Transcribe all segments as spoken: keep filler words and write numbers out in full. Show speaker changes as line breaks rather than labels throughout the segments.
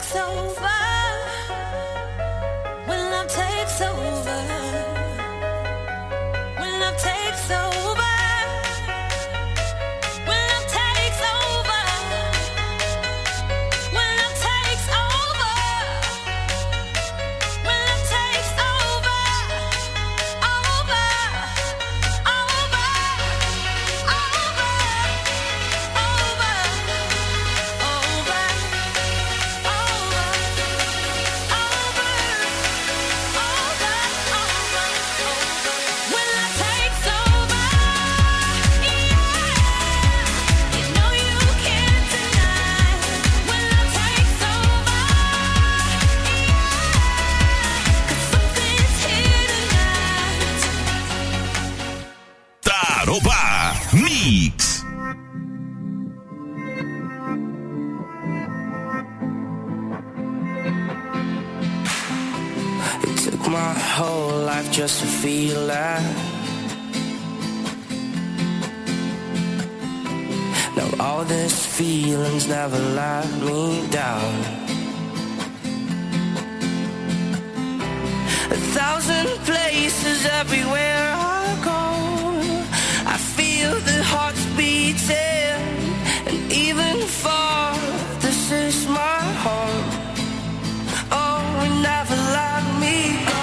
takes over, when love takes over, when love takes over.
Mix.
It took my whole life just to feel that. Now all these feelings never let me down. A thousand places everywhere I go, I feel the hearts beating, and even far, this is my home. Oh, never let me go.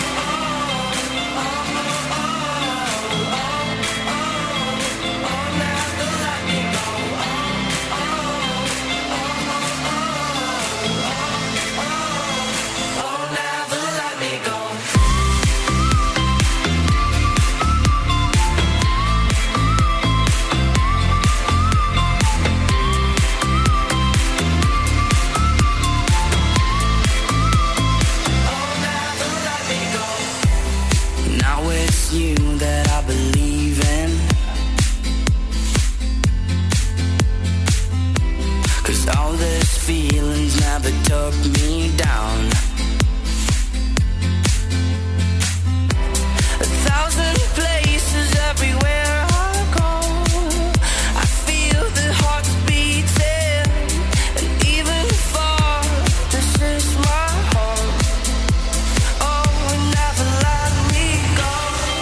Took me down. A thousand places everywhere I go, I feel the hearts beating, and even far, this is my home. Oh, never let me go.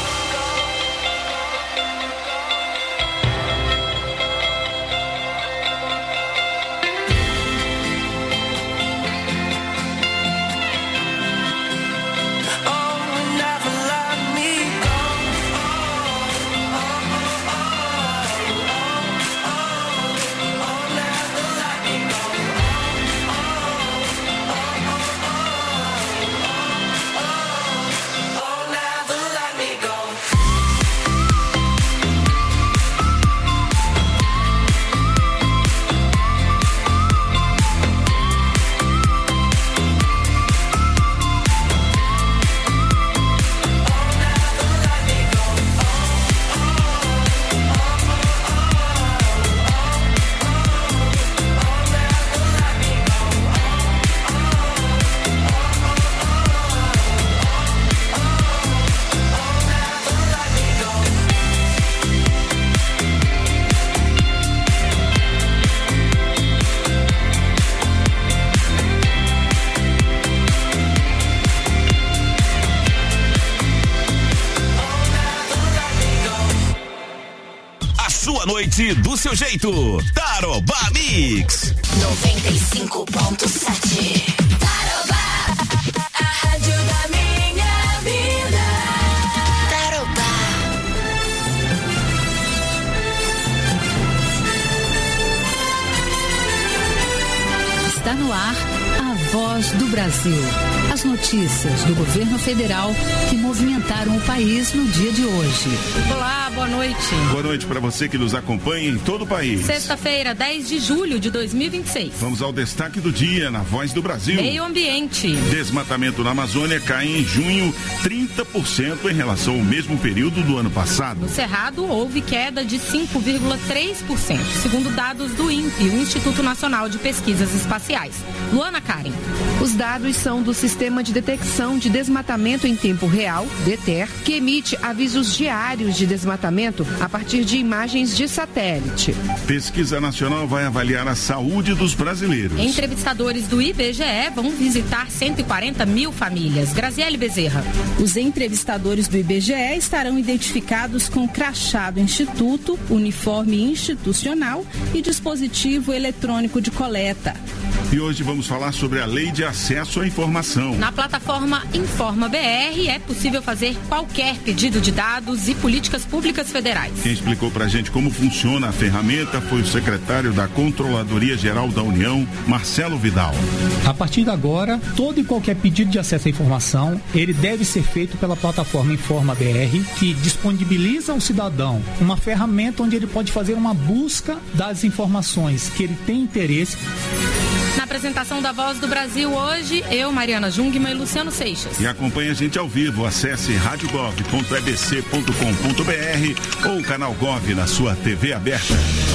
Noite do seu jeito. Tarobá Mix.
noventa e cinco ponto sete. Tarobá, a rádio da minha vida. Tarobá.
Está no ar a Voz do Brasil. As notícias do governo federal que movimentaram o país no dia de hoje.
Olá, boa noite.
Boa noite para você que nos acompanha em todo o país.
Sexta-feira, dez de julho de dois mil e vinte e seis.
Vamos ao destaque do dia na Voz do Brasil.
Meio ambiente.
Desmatamento na Amazônia cai em junho trinta por cento em relação ao mesmo período do ano passado.
No Cerrado, houve queda de cinco vírgula três por cento, segundo dados do INPE, o Instituto Nacional de Pesquisas Espaciais. Luana Karen.
Os dados são do Sistema de Detecção de Desmatamento em Tempo Real, DETER, que emite avisos diários de desmatamento a partir de imagens de satélite.
Pesquisa nacional vai avaliar a saúde dos brasileiros.
Entrevistadores do I B G E vão visitar cento e quarenta mil famílias. Graziele Bezerra.
Os entrevistadores do I B G E estarão identificados com crachá do Instituto, uniforme institucional e dispositivo eletrônico de coleta.
E hoje vamos falar sobre a Lei de Acesso à Informação.
Na plataforma Informa B R é possível fazer qualquer pedido de dados e políticas públicas federais.
Quem explicou pra gente como funciona a ferramenta foi o secretário da Controladoria Geral da União, Marcelo Vidal.
A partir de agora, todo e qualquer pedido de acesso à informação, ele deve ser feito pela plataforma Informa B R, que disponibiliza ao cidadão uma ferramenta onde ele pode fazer uma busca das informações que ele tem interesse.
Na apresentação da Voz do Brasil hoje, eu, Mariana Jungmann e Luciano Seixas.
E acompanhe a gente ao vivo, acesse rádio gov ponto e b c ponto com ponto b r ou o canal Gov na sua T V aberta.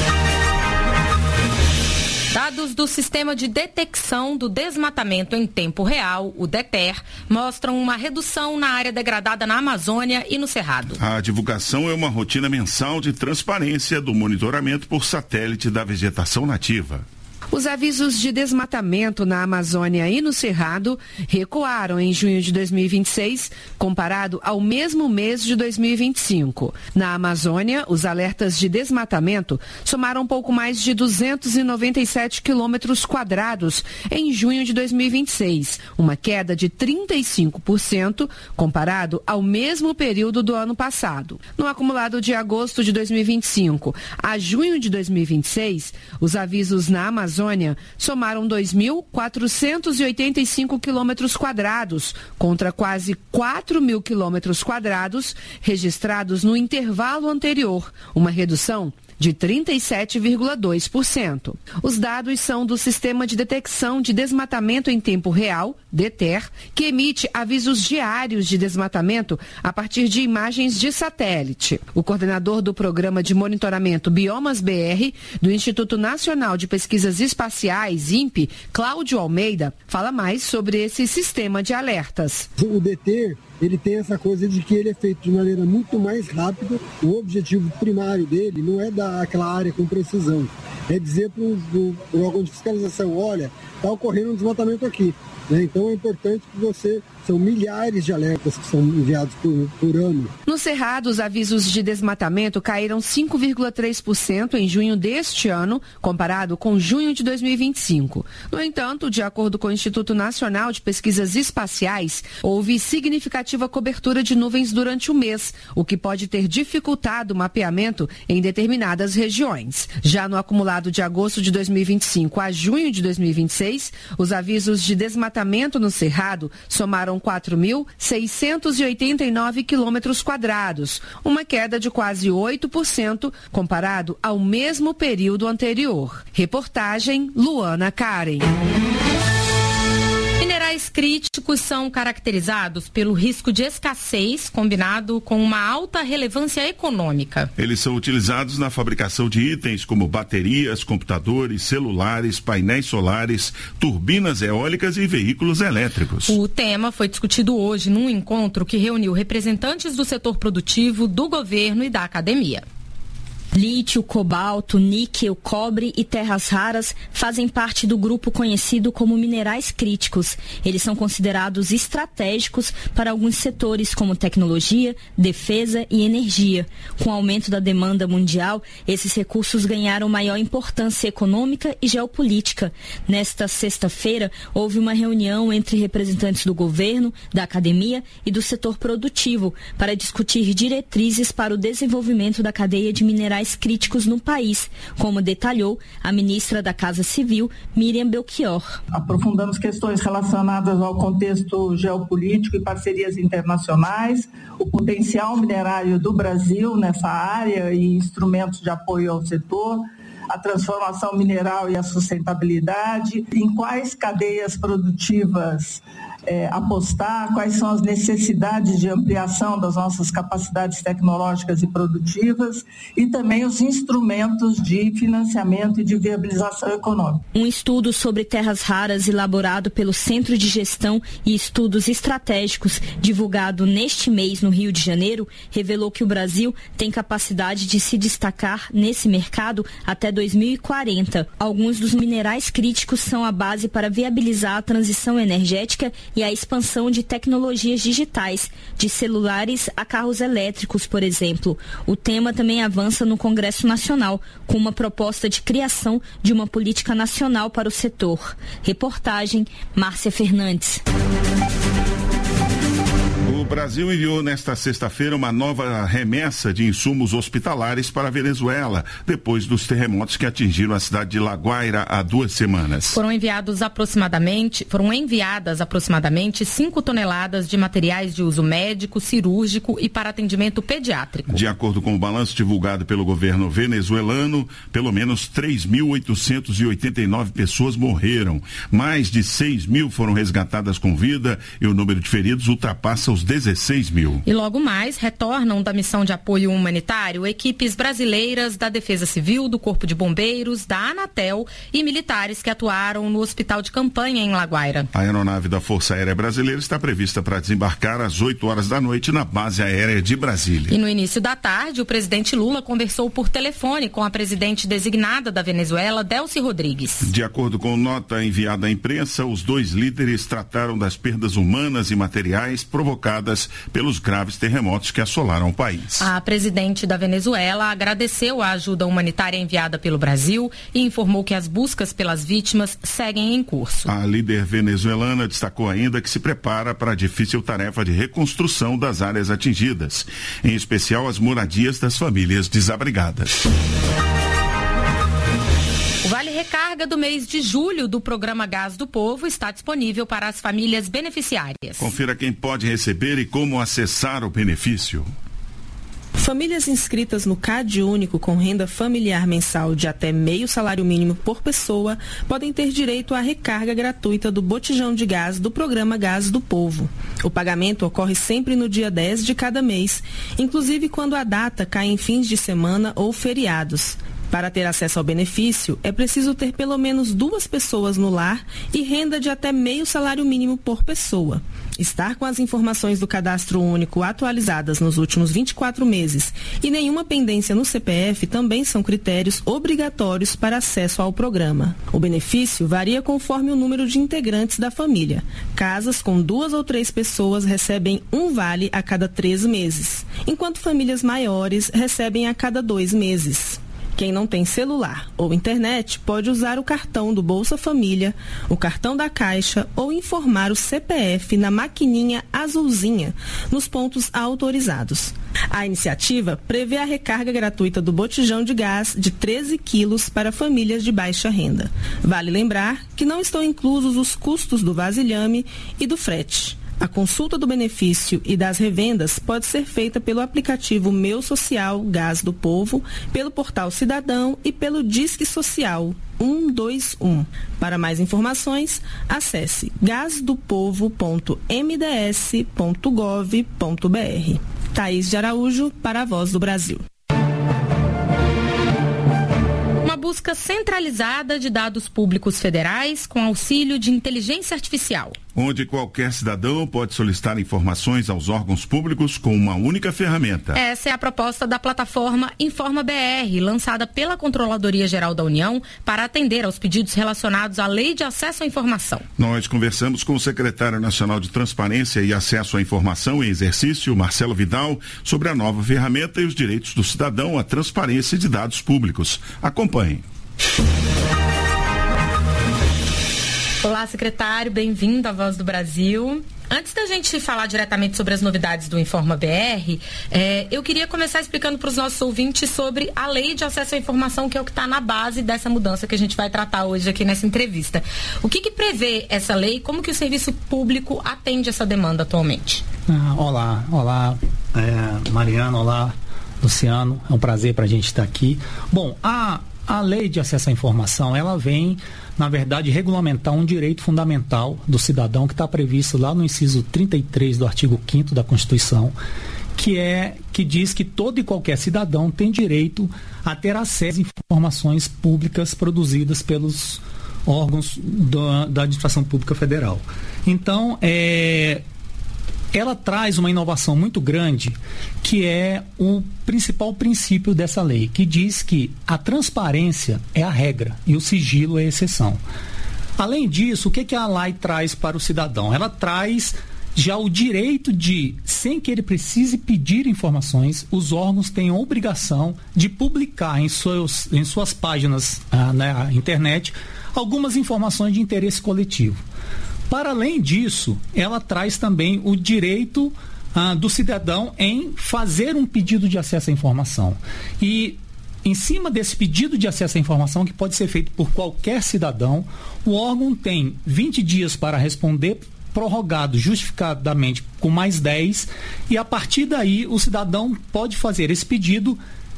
Dados do Sistema de Detecção do Desmatamento em Tempo Real, o DETER, mostram uma redução na área degradada na Amazônia e no Cerrado.
A divulgação é uma rotina mensal de transparência do monitoramento por satélite da vegetação nativa.
Os avisos de desmatamento na Amazônia e no Cerrado recuaram em junho de dois mil e vinte e seis, comparado ao mesmo mês de dois mil e vinte e cinco. Na Amazônia, os alertas de desmatamento somaram pouco mais de duzentos e noventa e sete quilômetros quadrados em junho de dois mil e vinte e seis, uma queda de trinta e cinco por cento comparado ao mesmo período do ano passado. No acumulado de agosto de dois mil e vinte e cinco a junho de dois mil e vinte e seis, os avisos na Amazônia somaram dois mil quatrocentos e oitenta e cinco quilômetros quadrados, contra quase quatro mil quilômetros quadrados registrados no intervalo anterior, uma redução de trinta e sete vírgula dois por cento. Os dados são do Sistema de Detecção de Desmatamento em Tempo Real, DETER, que emite avisos diários de desmatamento a partir de imagens de satélite. O coordenador do Programa de Monitoramento Biomas B R do Instituto Nacional de Pesquisas Espaciais, INPE, Cláudio Almeida, fala mais sobre esse sistema de alertas.
O DETER, ele tem essa coisa de que ele é feito de maneira muito mais rápida. O objetivo primário dele não é dar aquela área com precisão, é dizer para o órgão de fiscalização, olha, está ocorrendo um desmatamento aqui. Né? Então é importante que você... São milhares de alertas que são enviados por, por ano.
No Cerrado, os avisos de desmatamento caíram cinco vírgula três por cento em junho deste ano, comparado com junho de dois mil e vinte e cinco. No entanto, de acordo com o Instituto Nacional de Pesquisas Espaciais, houve significativa cobertura de nuvens durante o mês, o que pode ter dificultado o mapeamento em determinadas regiões. Já no acumulado de agosto de dois mil e vinte e cinco a junho de dois mil e vinte e seis, os avisos de desmatamento no Cerrado somaram quatro mil seiscentos e oitenta e nove quilômetros quadrados, uma queda de quase oito por cento comparado ao mesmo período anterior. Reportagem Luana Karen.
Minerais críticos são caracterizados pelo risco de escassez combinado com uma alta relevância econômica.
Eles são utilizados na fabricação de itens como baterias, computadores, celulares, painéis solares, turbinas eólicas e veículos elétricos.
O tema foi discutido hoje num encontro que reuniu representantes do setor produtivo, do governo e da academia.
Lítio, cobalto, níquel, cobre e terras raras fazem parte do grupo conhecido como minerais críticos. Eles são considerados estratégicos para alguns setores como tecnologia, defesa e energia. Com o aumento da demanda mundial, esses recursos ganharam maior importância econômica e geopolítica. Nesta sexta-feira, houve uma reunião entre representantes do governo, da academia e do setor produtivo para discutir diretrizes para o desenvolvimento da cadeia de minerais críticos no país, como detalhou a ministra da Casa Civil, Miriam Belchior.
Aprofundamos questões relacionadas ao contexto geopolítico e parcerias internacionais, o potencial minerário do Brasil nessa área e instrumentos de apoio ao setor, a transformação mineral e a sustentabilidade, em quais cadeias produtivas é, apostar, quais são as necessidades de ampliação das nossas capacidades tecnológicas e produtivas e também os instrumentos de financiamento e de viabilização econômica.
Um estudo sobre terras raras elaborado pelo Centro de Gestão e Estudos Estratégicos, divulgado neste mês no Rio de Janeiro, revelou que o Brasil tem capacidade de se destacar nesse mercado até dois mil e quarenta. Alguns dos minerais críticos são a base para viabilizar a transição energética e a expansão de tecnologias digitais, de celulares a carros elétricos, por exemplo. O tema também avança no Congresso Nacional, com uma proposta de criação de uma política nacional para o setor. Reportagem, Márcia Fernandes.
O Brasil enviou nesta sexta-feira uma nova remessa de insumos hospitalares para a Venezuela, depois dos terremotos que atingiram a cidade de La Guaira há duas semanas.
Foram enviados aproximadamente, foram enviadas aproximadamente cinco toneladas de materiais de uso médico, cirúrgico e para atendimento pediátrico.
De acordo com o balanço divulgado pelo governo venezuelano, pelo menos três mil oitocentas e oitenta e nove pessoas morreram. Mais de seis mil foram resgatadas com vida e o número de feridos ultrapassa os dezesseis mil.
E logo mais retornam da missão de apoio humanitário equipes brasileiras da Defesa Civil, do Corpo de Bombeiros, da Anatel e militares que atuaram no hospital de campanha em La Guaira.
A aeronave da Força Aérea Brasileira está prevista para desembarcar às oito horas da noite na base aérea de Brasília.
E no início da tarde, o presidente Lula conversou por telefone com a presidente designada da Venezuela, Delcy Rodrigues.
De acordo com nota enviada à imprensa, os dois líderes trataram das perdas humanas e materiais provocadas pelos graves terremotos que assolaram o país.
A presidente da Venezuela agradeceu a ajuda humanitária enviada pelo Brasil e informou que as buscas pelas vítimas seguem em curso.
A líder venezuelana destacou ainda que se prepara para a difícil tarefa de reconstrução das áreas atingidas, em especial as moradias das famílias desabrigadas.
O Vale Recarga do mês de julho do programa Gás do Povo está disponível para as famílias beneficiárias.
Confira quem pode receber e como acessar o benefício.
Famílias inscritas no C A D Único com renda familiar mensal de até meio salário mínimo por pessoa podem ter direito à recarga gratuita do botijão de gás do programa Gás do Povo. O pagamento ocorre sempre no dia dez de cada mês, inclusive quando a data cai em fins de semana ou feriados. Para ter acesso ao benefício, é preciso ter pelo menos duas pessoas no lar e renda de até meio salário mínimo por pessoa. Estar com as informações do Cadastro Único atualizadas nos últimos vinte e quatro meses e nenhuma pendência no C P F também são critérios obrigatórios para acesso ao programa. O benefício varia conforme o número de integrantes da família. Casas com duas ou três pessoas recebem um vale a cada três meses, enquanto famílias maiores recebem a cada dois meses. Quem não tem celular ou internet pode usar o cartão do Bolsa Família, o cartão da Caixa ou informar o C P F na maquininha azulzinha nos pontos autorizados. A iniciativa prevê a recarga gratuita do botijão de gás de treze quilos para famílias de baixa renda. Vale lembrar que não estão inclusos os custos do vasilhame e do frete. A consulta do benefício e das revendas pode ser feita pelo aplicativo Meu Social Gás do Povo, pelo Portal Cidadão e pelo Disque Social um dois um. Para mais informações, acesse gasdopovo ponto m d s ponto gov ponto b r. Thaís de Araújo, para a Voz do Brasil.
Uma busca centralizada de dados públicos federais com auxílio de inteligência artificial.
Onde qualquer cidadão pode solicitar informações aos órgãos públicos com uma única ferramenta.
Essa é a proposta da plataforma Informa B R, lançada pela Controladoria Geral da União para atender aos pedidos relacionados à Lei de Acesso à Informação.
Nós conversamos com o secretário nacional de Transparência e Acesso à Informação em Exercício, Marcelo Vidal, sobre a nova ferramenta e os direitos do cidadão à transparência de dados públicos. Acompanhe.
Olá, secretário, bem-vindo à Voz do Brasil. Antes da gente falar diretamente sobre as novidades do Informa B R, eh, eu queria começar explicando para os nossos ouvintes sobre a Lei de Acesso à Informação, que é o que está na base dessa mudança que a gente vai tratar hoje aqui nessa entrevista. O que, que prevê essa lei e como que o serviço público atende essa demanda atualmente?
Ah, olá, olá, é, Mariana, olá, Luciano, é um prazer para a gente estar aqui. Bom, a a lei de acesso à informação, ela vem, na verdade, regulamentar um direito fundamental do cidadão que está previsto lá no inciso trinta e três do artigo quinto da Constituição, que é que diz que todo e qualquer cidadão tem direito a ter acesso às informações públicas produzidas pelos órgãos da, da administração pública federal. Então, é, ela traz uma inovação muito grande, que é o principal princípio dessa lei, que diz que a transparência é a regra e o sigilo é a exceção. Além disso, o que, que a lei traz para o cidadão? Ela traz já o direito de, sem que ele precise pedir informações, os órgãos têm a obrigação de publicar em, seus, em suas páginas ah, na internet algumas informações de interesse coletivo. Para além disso, ela traz também o direito ah, do cidadão em fazer um pedido de acesso à informação. E, em cima desse pedido de acesso à informação, que pode ser feito por qualquer cidadão, o órgão tem vinte dias para responder, prorrogado justificadamente com mais dez, e a partir daí o cidadão pode fazer esse pedido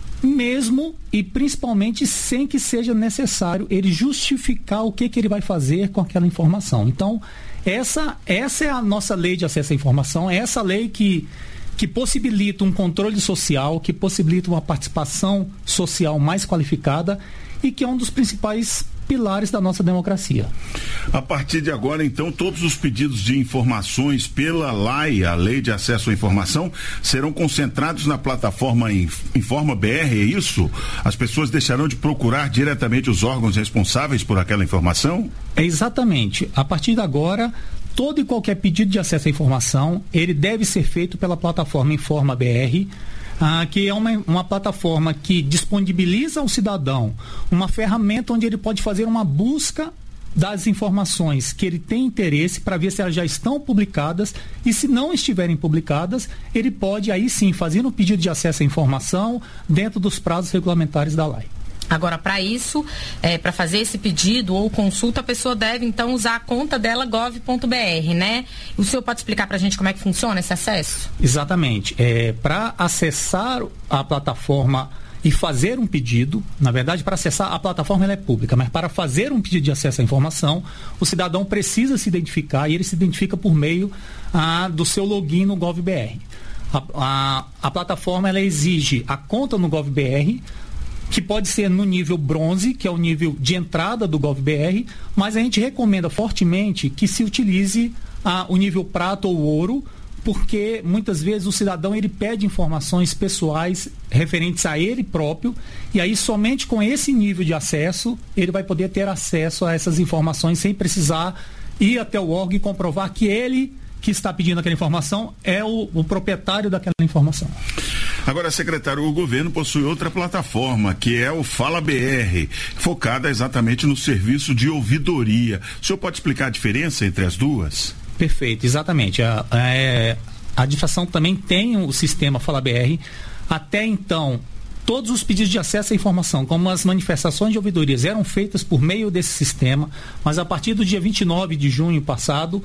mesmo e principalmente sem que seja necessário ele justificar o que, que ele vai fazer com aquela informação. Então, essa, essa é a nossa lei de acesso à informação, é essa lei que, que possibilita um controle social, que possibilita uma participação social mais qualificada e que é um dos principais pilares da nossa democracia.
A partir de agora, então, todos os pedidos de informações pela L A I, a Lei de Acesso à Informação, serão concentrados na plataforma Informa B R, é isso? As pessoas deixarão de procurar diretamente os órgãos responsáveis por aquela informação?
É exatamente. A partir de agora, todo e qualquer pedido de acesso à informação, ele deve ser feito pela plataforma Informa B R, Ah, que é uma, uma plataforma que disponibiliza ao cidadão uma ferramenta onde ele pode fazer uma busca das informações que ele tem interesse para ver se elas já estão publicadas, e se não estiverem publicadas, ele pode aí sim fazer um pedido de acesso à informação dentro dos prazos regulamentares da L A I.
Agora, para isso, é, para fazer esse pedido ou consulta, a pessoa deve, então, usar a conta dela gov ponto b r, né? O senhor pode explicar para a gente como é que funciona esse acesso?
Exatamente. É, para acessar a plataforma e fazer um pedido, na verdade, para acessar a plataforma, ela é pública, mas para fazer um pedido de acesso à informação, o cidadão precisa se identificar, e ele se identifica por meio ah, do seu login no GovBR. A, a, a plataforma, ela exige a conta no GovBR, que pode ser no nível bronze, que é o nível de entrada do GovBR, mas a gente recomenda fortemente que se utilize ah, o nível prata ou ouro, porque muitas vezes o cidadão ele pede informações pessoais referentes a ele próprio, e aí somente com esse nível de acesso ele vai poder ter acesso a essas informações sem precisar ir até o órgão e comprovar que ele que está pedindo aquela informação é o, o proprietário daquela informação.
Agora, secretário, o governo possui outra plataforma, que é o Fala B R, focada exatamente no serviço de ouvidoria. O senhor pode explicar a diferença entre as duas?
Perfeito, exatamente. A, a, a administração também tem o sistema Fala B R. Até então, todos os pedidos de acesso à informação, como as manifestações de ouvidorias, eram feitas por meio desse sistema, mas a partir do dia vinte e nove de junho passado,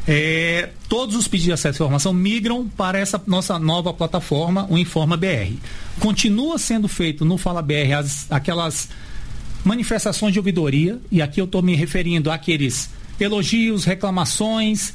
é, todos os pedidos de acesso à informação migram para essa nossa nova plataforma, o Informa B R. Continua sendo feito no Fala B R as, aquelas manifestações de ouvidoria, e aqui eu estou me referindo àqueles elogios, reclamações,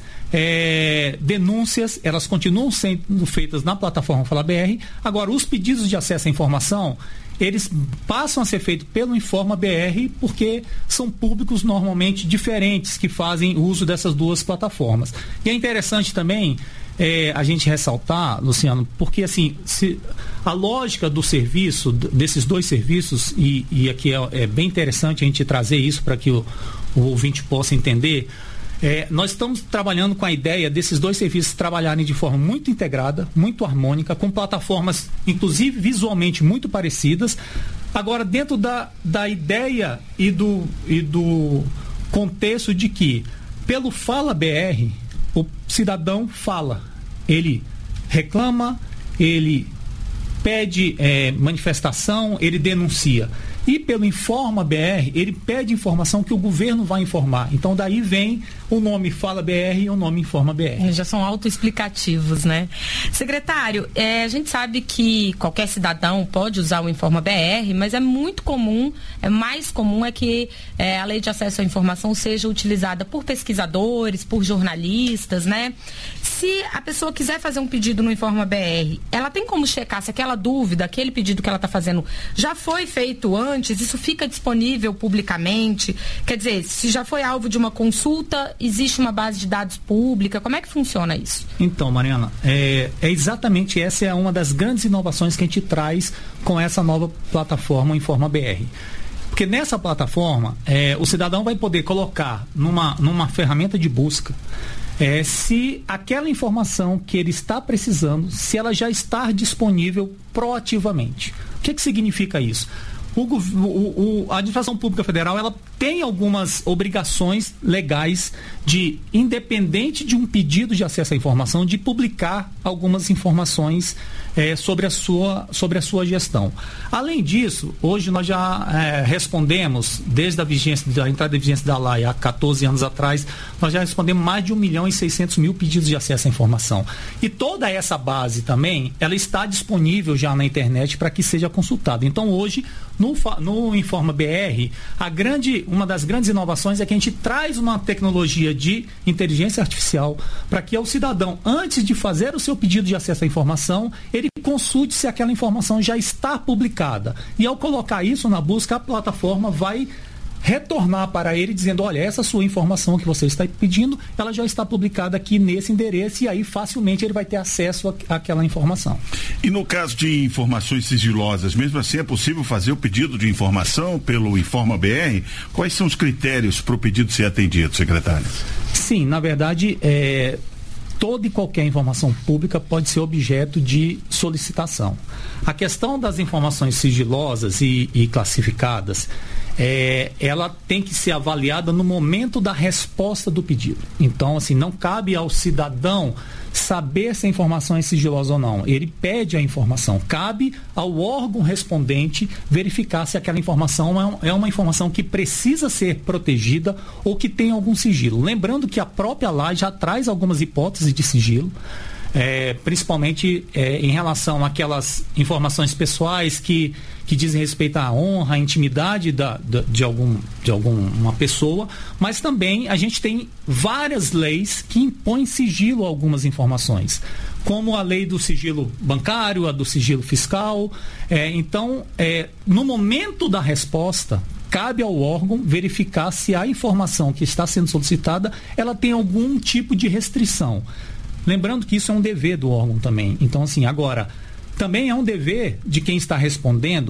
é, denúncias, elas continuam sendo feitas na plataforma Fala B R. Agora, os pedidos de acesso à informação, eles passam a ser feitos pelo Informa B R, porque são públicos normalmente diferentes que fazem uso dessas duas plataformas. E é interessante também é, a gente ressaltar, Luciano, porque assim, se, a lógica do serviço, desses dois serviços, e, e aqui é, é bem interessante a gente trazer isso para que o o ouvinte possa entender, é, nós estamos trabalhando com a ideia desses dois serviços trabalharem de forma muito integrada, muito harmônica, com plataformas, inclusive visualmente muito parecidas. Agora, dentro da, da ideia e do, e do contexto de que, pelo Fala B R, o cidadão fala, ele reclama, ele pede é, manifestação, ele denuncia. E pelo Informa B R, ele pede informação que o governo vai informar. Então daí vem o nome Fala B R e o nome Informa B R.
Já são autoexplicativos, né? Secretário, é, a gente sabe que qualquer cidadão pode usar o Informa B R, mas é muito comum, é mais comum é que é, a lei de acesso à informação seja utilizada por pesquisadores, por jornalistas, né? Se a pessoa quiser fazer um pedido no Informa B R, ela tem como checar se aquela dúvida, aquele pedido que ela está fazendo já foi feito antes, isso fica disponível publicamente? Quer dizer, se já foi alvo de uma consulta, existe uma base de dados pública? Como é que funciona isso?
Então, Mariana, é, é exatamente essa é uma das grandes inovações que a gente traz com essa nova plataforma Informa B R. Porque nessa plataforma, é, o cidadão vai poder colocar numa, numa ferramenta de busca É, se aquela informação que ele está precisando, se ela já está disponível proativamente. O que que significa isso? O, o, o, a administração pública federal, ela tem algumas obrigações legais de, independente de um pedido de acesso à informação, de publicar algumas informações é, sobre, a sua, sobre a sua gestão. Além disso, hoje nós já é, respondemos, desde a vigência, da entrada de vigência da lei há quatorze anos atrás, nós já respondemos mais de um milhão e seiscentos mil pedidos de acesso à informação. E toda essa base também, ela está disponível já na internet para que seja consultada. Então hoje, no, no Informa B R, a grande, uma das grandes inovações é que a gente traz uma tecnologia de inteligência artificial para que o cidadão, antes de fazer o seu pedido de acesso à informação, ele consulte se aquela informação já está publicada. E ao colocar isso na busca, a plataforma vai retornar para ele dizendo, olha, essa sua informação que você está pedindo, ela já está publicada aqui nesse endereço, e aí facilmente ele vai ter acesso àquela informação.
E no caso de informações sigilosas, mesmo assim é possível fazer o pedido de informação pelo Informa B R? Quais são os critérios para o pedido ser atendido, secretário?
Sim, na verdade, é, toda e qualquer informação pública pode ser objeto de solicitação. A questão das informações sigilosas e, e classificadas, É, ela tem que ser avaliada no momento da resposta do pedido. Então, assim, não cabe ao cidadão saber se a informação é sigilosa ou não. Ele pede a informação. Cabe ao órgão respondente verificar se aquela informação é uma informação que precisa ser protegida ou que tem algum sigilo. Lembrando que a própria lei já traz algumas hipóteses de sigilo. É, principalmente é, em relação àquelas informações pessoais que, que dizem respeito à honra, à intimidade da, da, de, algum, de alguma pessoa, mas também a gente tem várias leis que impõem sigilo a algumas informações, como a lei do sigilo bancário, a do sigilo fiscal. É, então, é, no momento da resposta, cabe ao órgão verificar se a informação que está sendo solicitada, ela tem algum tipo de restrição. Lembrando que isso é um dever do órgão também. Então, assim, agora, também é um dever de quem está respondendo,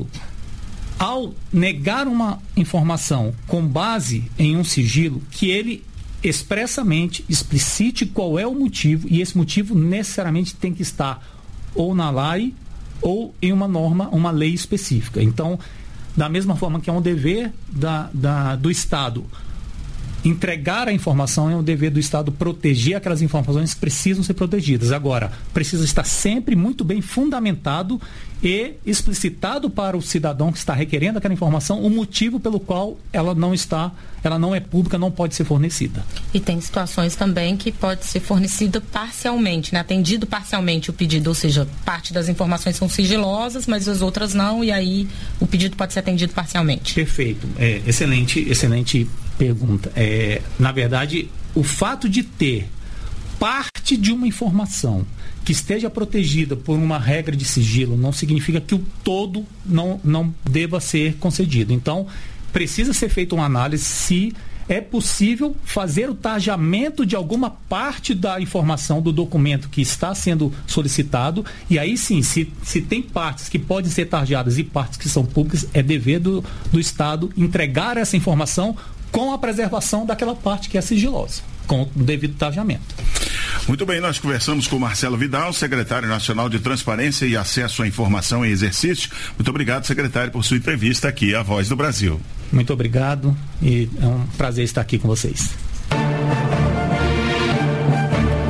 ao negar uma informação com base em um sigilo, que ele expressamente explicite qual é o motivo, e esse motivo necessariamente tem que estar ou na lei ou em uma norma, uma lei específica. Então, da mesma forma que é um dever da, da, do Estado entregar a informação, é um dever do Estado proteger aquelas informações que precisam ser protegidas. Agora, precisa estar sempre muito bem fundamentado e explicitado para o cidadão que está requerendo aquela informação o motivo pelo qual ela não está, ela não é pública, não pode ser fornecida.
E tem situações também que pode ser fornecida parcialmente, né? Atendido parcialmente o pedido, ou seja, parte das informações são sigilosas, mas as outras não, e aí o pedido pode ser atendido parcialmente.
Perfeito. É, excelente, excelente pergunta. É, na verdade, o fato de ter parte de uma informação que esteja protegida por uma regra de sigilo não significa que o todo não, não deva ser concedido. Então, precisa ser feita uma análise se é possível fazer o tarjamento de alguma parte da informação do documento que está sendo solicitado, e aí sim, se, se tem partes que podem ser tarjadas e partes que são públicas, é dever do, do Estado entregar essa informação com a preservação daquela parte que é sigilosa, com o devido tarjamento.
Muito bem, nós conversamos com Marcelo Vidal, secretário nacional de Transparência e Acesso à Informação em Exercício. Muito obrigado, secretário, por sua entrevista aqui à Voz do Brasil.
Muito obrigado e é um prazer estar aqui com vocês.
A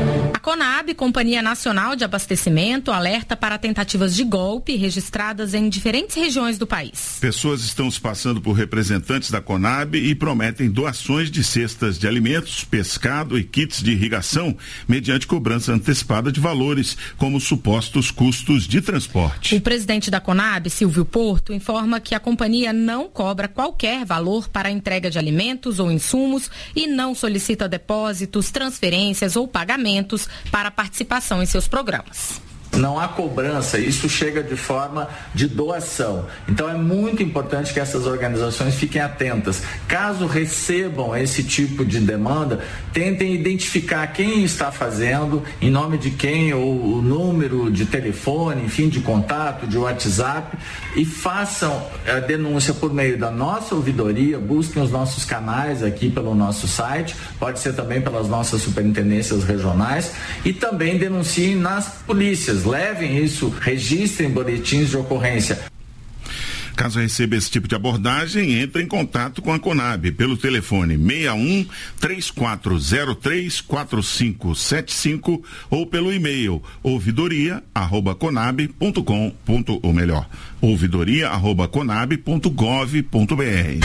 Conab, Companhia Nacional de Abastecimento, alerta para tentativas de golpe registradas em diferentes regiões do país.
Pessoas estão se passando por representantes da Conab e prometem doações de cestas de alimentos, pescado e kits de irrigação, mediante cobrança antecipada de valores, como supostos custos de transporte.
O presidente da Conab, Silvio Porto, informa que a companhia não cobra qualquer valor para a entrega de alimentos ou insumos e não solicita depósitos, transferências ou pagamentos para participação em seus programas.
Não há cobrança, isso chega de forma de doação. Então é muito importante que essas organizações fiquem atentas. Caso recebam esse tipo de demanda, tentem identificar quem está fazendo, em nome de quem, ou o número de telefone, enfim, de contato, de WhatsApp, e façam a denúncia por meio da nossa ouvidoria, busquem os nossos canais aqui pelo nosso site, pode ser também pelas nossas superintendências regionais, e também denunciem nas polícias. Levem isso, registrem boletins de ocorrência.
Caso receba esse tipo de abordagem, entre em contato com a Conab pelo telefone seis um, três quatro zero três, quatro cinco sete cinco ou pelo e-mail ouvidoria arroba conab ponto com, ou melhor, ouvidoria arroba conab ponto gov ponto br.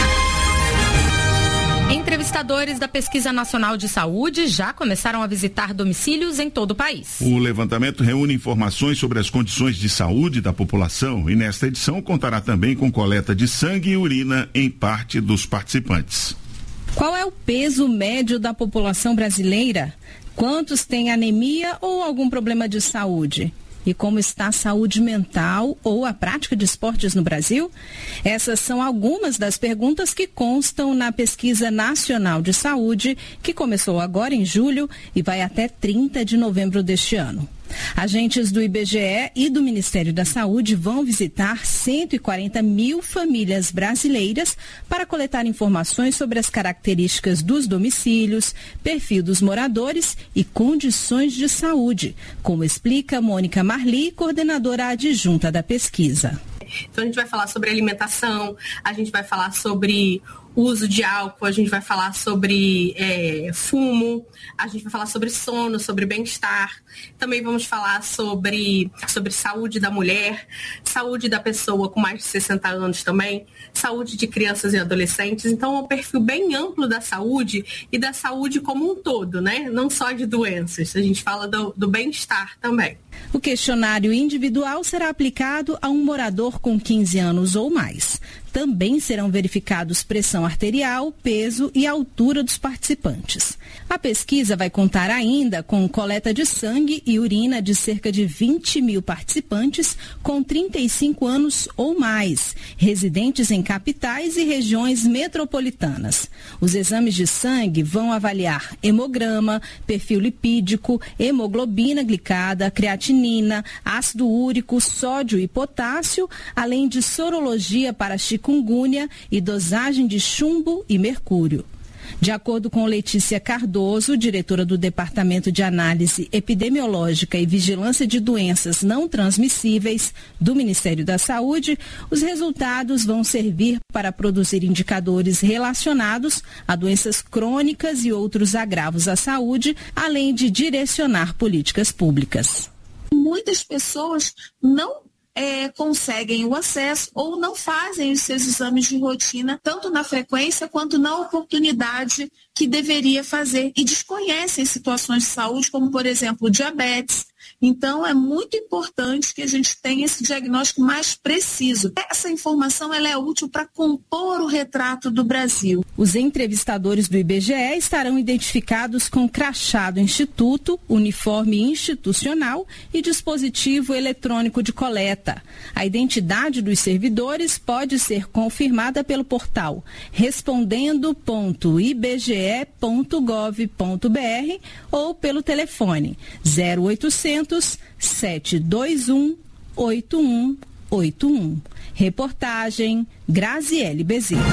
Entrevistadores da Pesquisa Nacional de Saúde já começaram a visitar domicílios em todo o país.
O levantamento reúne informações sobre as condições de saúde da população e nesta edição contará também com coleta de sangue e urina em parte dos participantes.
Qual é o peso médio da população brasileira? Quantos têm anemia ou algum problema de saúde? E como está a saúde mental ou a prática de esportes no Brasil? Essas são algumas das perguntas que constam na Pesquisa Nacional de Saúde, que começou agora em julho e vai até trinta de novembro deste ano. Agentes do I B G E e do Ministério da Saúde vão visitar cento e quarenta mil famílias brasileiras para coletar informações sobre as características dos domicílios, perfil dos moradores e condições de saúde, como explica Mônica Marli, coordenadora adjunta da pesquisa.
Então a gente vai falar sobre alimentação, a gente vai falar sobre uso de álcool, a gente vai falar sobre é, fumo, a gente vai falar sobre sono, sobre bem-estar, também vamos falar sobre, sobre saúde da mulher, saúde da pessoa com mais de sessenta anos também, saúde de crianças e adolescentes. Então é um perfil bem amplo da saúde e da saúde como um todo, né? Não só de doenças, a gente fala do, do bem-estar também.
O questionário individual será aplicado a um morador com quinze anos ou mais. Também serão verificados pressão arterial, peso e altura dos participantes. A pesquisa vai contar ainda com coleta de sangue e urina de cerca de vinte mil participantes com trinta e cinco anos ou mais, residentes em capitais e regiões metropolitanas. Os exames de sangue vão avaliar hemograma, perfil lipídico, hemoglobina glicada, creatinina, ácido úrico, sódio e potássio, além de sorologia para chikungunya e dosagem de chumbo e mercúrio. De acordo com Letícia Cardoso, diretora do Departamento de Análise Epidemiológica e Vigilância de Doenças Não Transmissíveis do Ministério da Saúde, os resultados vão servir para produzir indicadores relacionados a doenças crônicas e outros agravos à saúde, além de direcionar políticas públicas.
Muitas pessoas não É, conseguem o acesso ou não fazem os seus exames de rotina, tanto na frequência quanto na oportunidade que deveria fazer, e desconhecem situações de saúde, como, por exemplo, diabetes. Então, é muito importante que a gente tenha esse diagnóstico mais preciso. Essa informação ela é útil para compor o retrato do Brasil.
Os entrevistadores do I B G E estarão identificados com crachá do Instituto, uniforme institucional e dispositivo eletrônico de coleta. A identidade dos servidores pode ser confirmada pelo portal respondendo ponto i b g e ponto gov ponto b r ou pelo telefone zero oitocentos, sete dois um, oito um oito um. Reportagem Graziele Bezerra.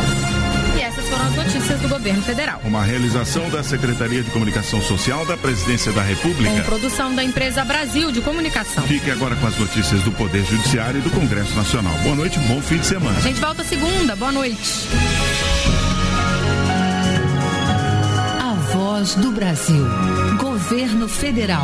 E essas foram as notícias do governo federal.
Uma realização da Secretaria de Comunicação Social da Presidência da República.
Com produção da empresa Brasil de Comunicação.
Fique agora com as notícias do Poder Judiciário e do Congresso Nacional. Boa noite, bom fim de semana.
A gente volta segunda. Boa noite.
A voz Voz do Brasil. Governo Federal.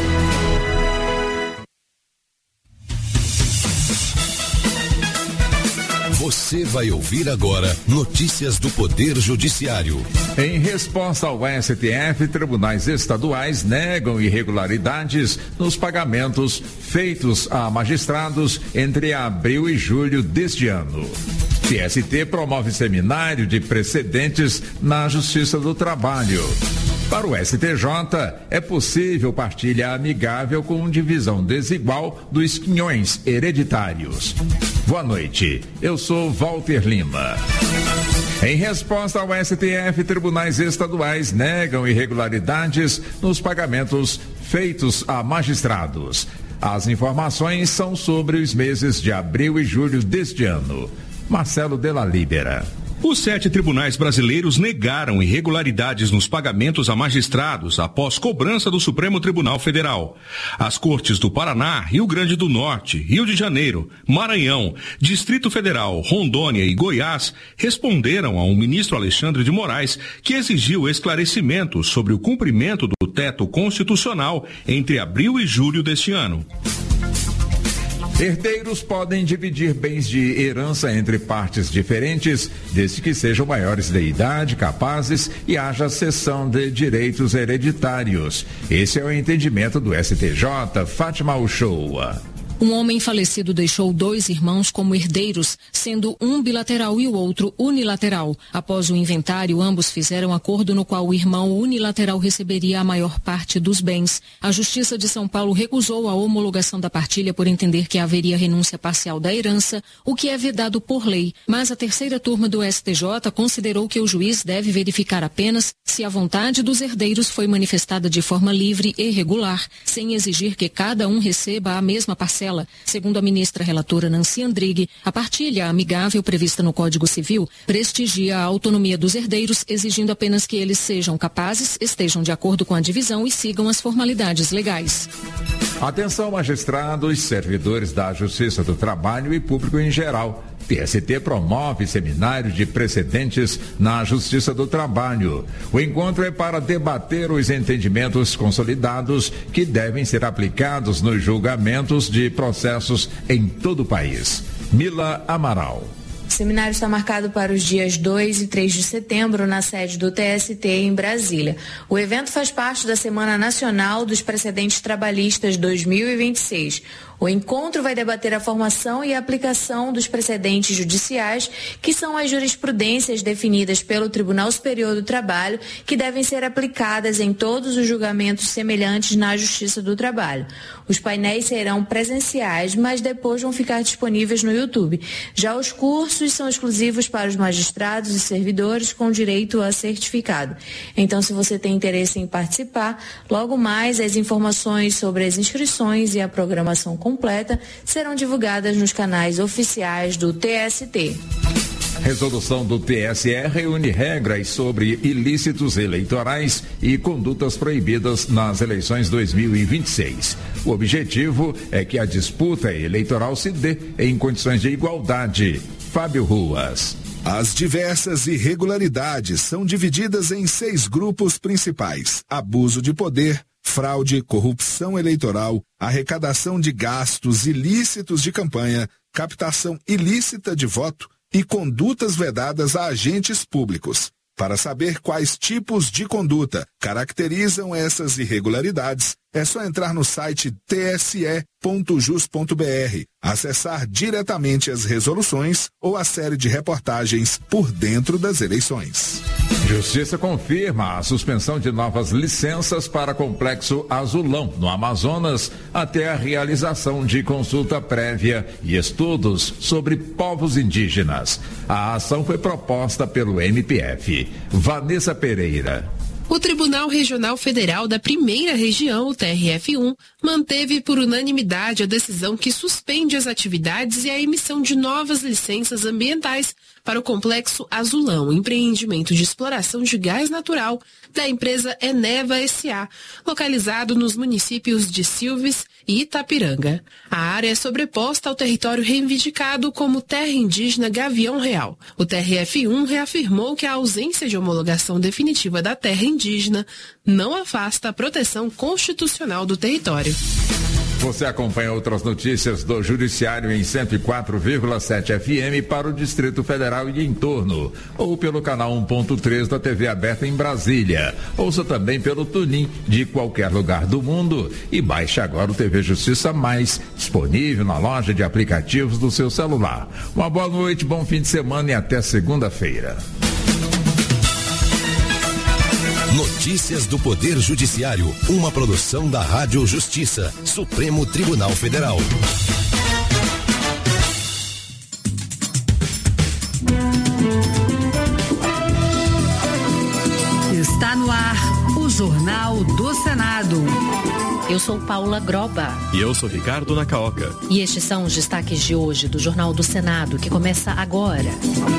Você vai ouvir agora notícias do Poder Judiciário.
Em resposta ao S T F, tribunais estaduais negam irregularidades nos pagamentos feitos a magistrados entre abril e julho deste ano. T S T promove seminário de precedentes na Justiça do Trabalho. Para o S T J, é possível partilha amigável com divisão desigual dos quinhões hereditários. Boa noite, eu sou Walter Lima. Em resposta ao S T F, tribunais estaduais negam irregularidades nos pagamentos feitos a magistrados. As informações são sobre os meses de abril e julho deste ano. Marcelo Della Libera.
Os sete tribunais brasileiros negaram irregularidades nos pagamentos a magistrados após cobrança do Supremo Tribunal Federal. As cortes do Paraná, Rio Grande do Norte, Rio de Janeiro, Maranhão, Distrito Federal, Rondônia e Goiás responderam a um ministro Alexandre de Moraes que exigiu esclarecimentos sobre o cumprimento do teto constitucional entre abril e julho deste ano.
Herdeiros podem dividir bens de herança entre partes diferentes, desde que sejam maiores de idade, capazes e haja cessão de direitos hereditários. Esse é o entendimento do S T J. Fátima Uchoa.
Um homem falecido deixou dois irmãos como herdeiros, sendo um bilateral e o outro unilateral. Após o inventário, ambos fizeram acordo no qual o irmão unilateral receberia a maior parte dos bens. A Justiça de São Paulo recusou a homologação da partilha por entender que haveria renúncia parcial da herança, o que é vedado por lei. Mas a terceira turma do S T J considerou que o juiz deve verificar apenas se a vontade dos herdeiros foi manifestada de forma livre e regular, sem exigir que cada um receba a mesma parcela. Segundo a ministra relatora Nancy Andrighi, a partilha amigável prevista no Código Civil prestigia a autonomia dos herdeiros, exigindo apenas que eles sejam capazes, estejam de acordo com a divisão e sigam as formalidades legais.
Atenção, magistrados, servidores da Justiça do Trabalho e público em geral. T S T promove seminário de precedentes na Justiça do Trabalho. O encontro é para debater os entendimentos consolidados que devem ser aplicados nos julgamentos de processos em todo o país. Mila Amaral.
O seminário está marcado para os dias dois e três de setembro na sede do T S T em Brasília. O evento faz parte da Semana Nacional dos Precedentes Trabalhistas dois mil e vinte e seis. O encontro vai debater a formação e a aplicação dos precedentes judiciais, que são as jurisprudências definidas pelo Tribunal Superior do Trabalho, que devem ser aplicadas em todos os julgamentos semelhantes na Justiça do Trabalho. Os painéis serão presenciais, mas depois vão ficar disponíveis no YouTube. Já os cursos são exclusivos para os magistrados e servidores com direito a certificado. Então, se você tem interesse em participar, logo mais as informações sobre as inscrições e a programação completa serão divulgadas nos canais oficiais do T S T.
Resolução do T S E reúne regras sobre ilícitos eleitorais e condutas proibidas nas eleições dois mil e vinte e seis. O objetivo é que a disputa eleitoral se dê em condições de igualdade. Fábio Ruas.
As diversas irregularidades são divididas em seis grupos principais: abuso de poder, fraude, corrupção eleitoral, arrecadação de gastos ilícitos de campanha, captação ilícita de voto e condutas vedadas a agentes públicos. Para saber quais tipos de conduta caracterizam essas irregularidades, é só entrar no site t s e ponto jus ponto b r, acessar diretamente as resoluções ou a série de reportagens por dentro das eleições.
Justiça confirma a suspensão de novas licenças para Complexo Azulão, no Amazonas, até a realização de consulta prévia e estudos sobre povos indígenas. A ação foi proposta pelo M P F. Vanessa Pereira.
O Tribunal Regional Federal da Primeira Região, o T R F um, manteve por unanimidade a decisão que suspende as atividades e a emissão de novas licenças ambientais para o Complexo Azulão, empreendimento de exploração de gás natural da empresa Eneva S A, localizado nos municípios de Silves e Itapiranga. A área é sobreposta ao território reivindicado como terra indígena Gavião Real. O T R F um reafirmou que a ausência de homologação definitiva da terra indígena indígena não afasta a proteção constitucional do território.
Você acompanha outras notícias do Judiciário em cento e quatro vírgula sete F M para o Distrito Federal e entorno, ou pelo canal um ponto três da T V aberta em Brasília. Ouça também pelo TuneIn de qualquer lugar do mundo e baixe agora o T V Justiça Mais, disponível na loja de aplicativos do seu celular. Uma boa noite, bom fim de semana e até segunda-feira.
Notícias do Poder Judiciário, uma produção da Rádio Justiça, Supremo Tribunal Federal.
Está no ar o Jornal do Senado.
Eu sou Paula Groba.
E eu sou Ricardo Nacaoca.
E estes são os destaques de hoje do Jornal do Senado, que começa agora.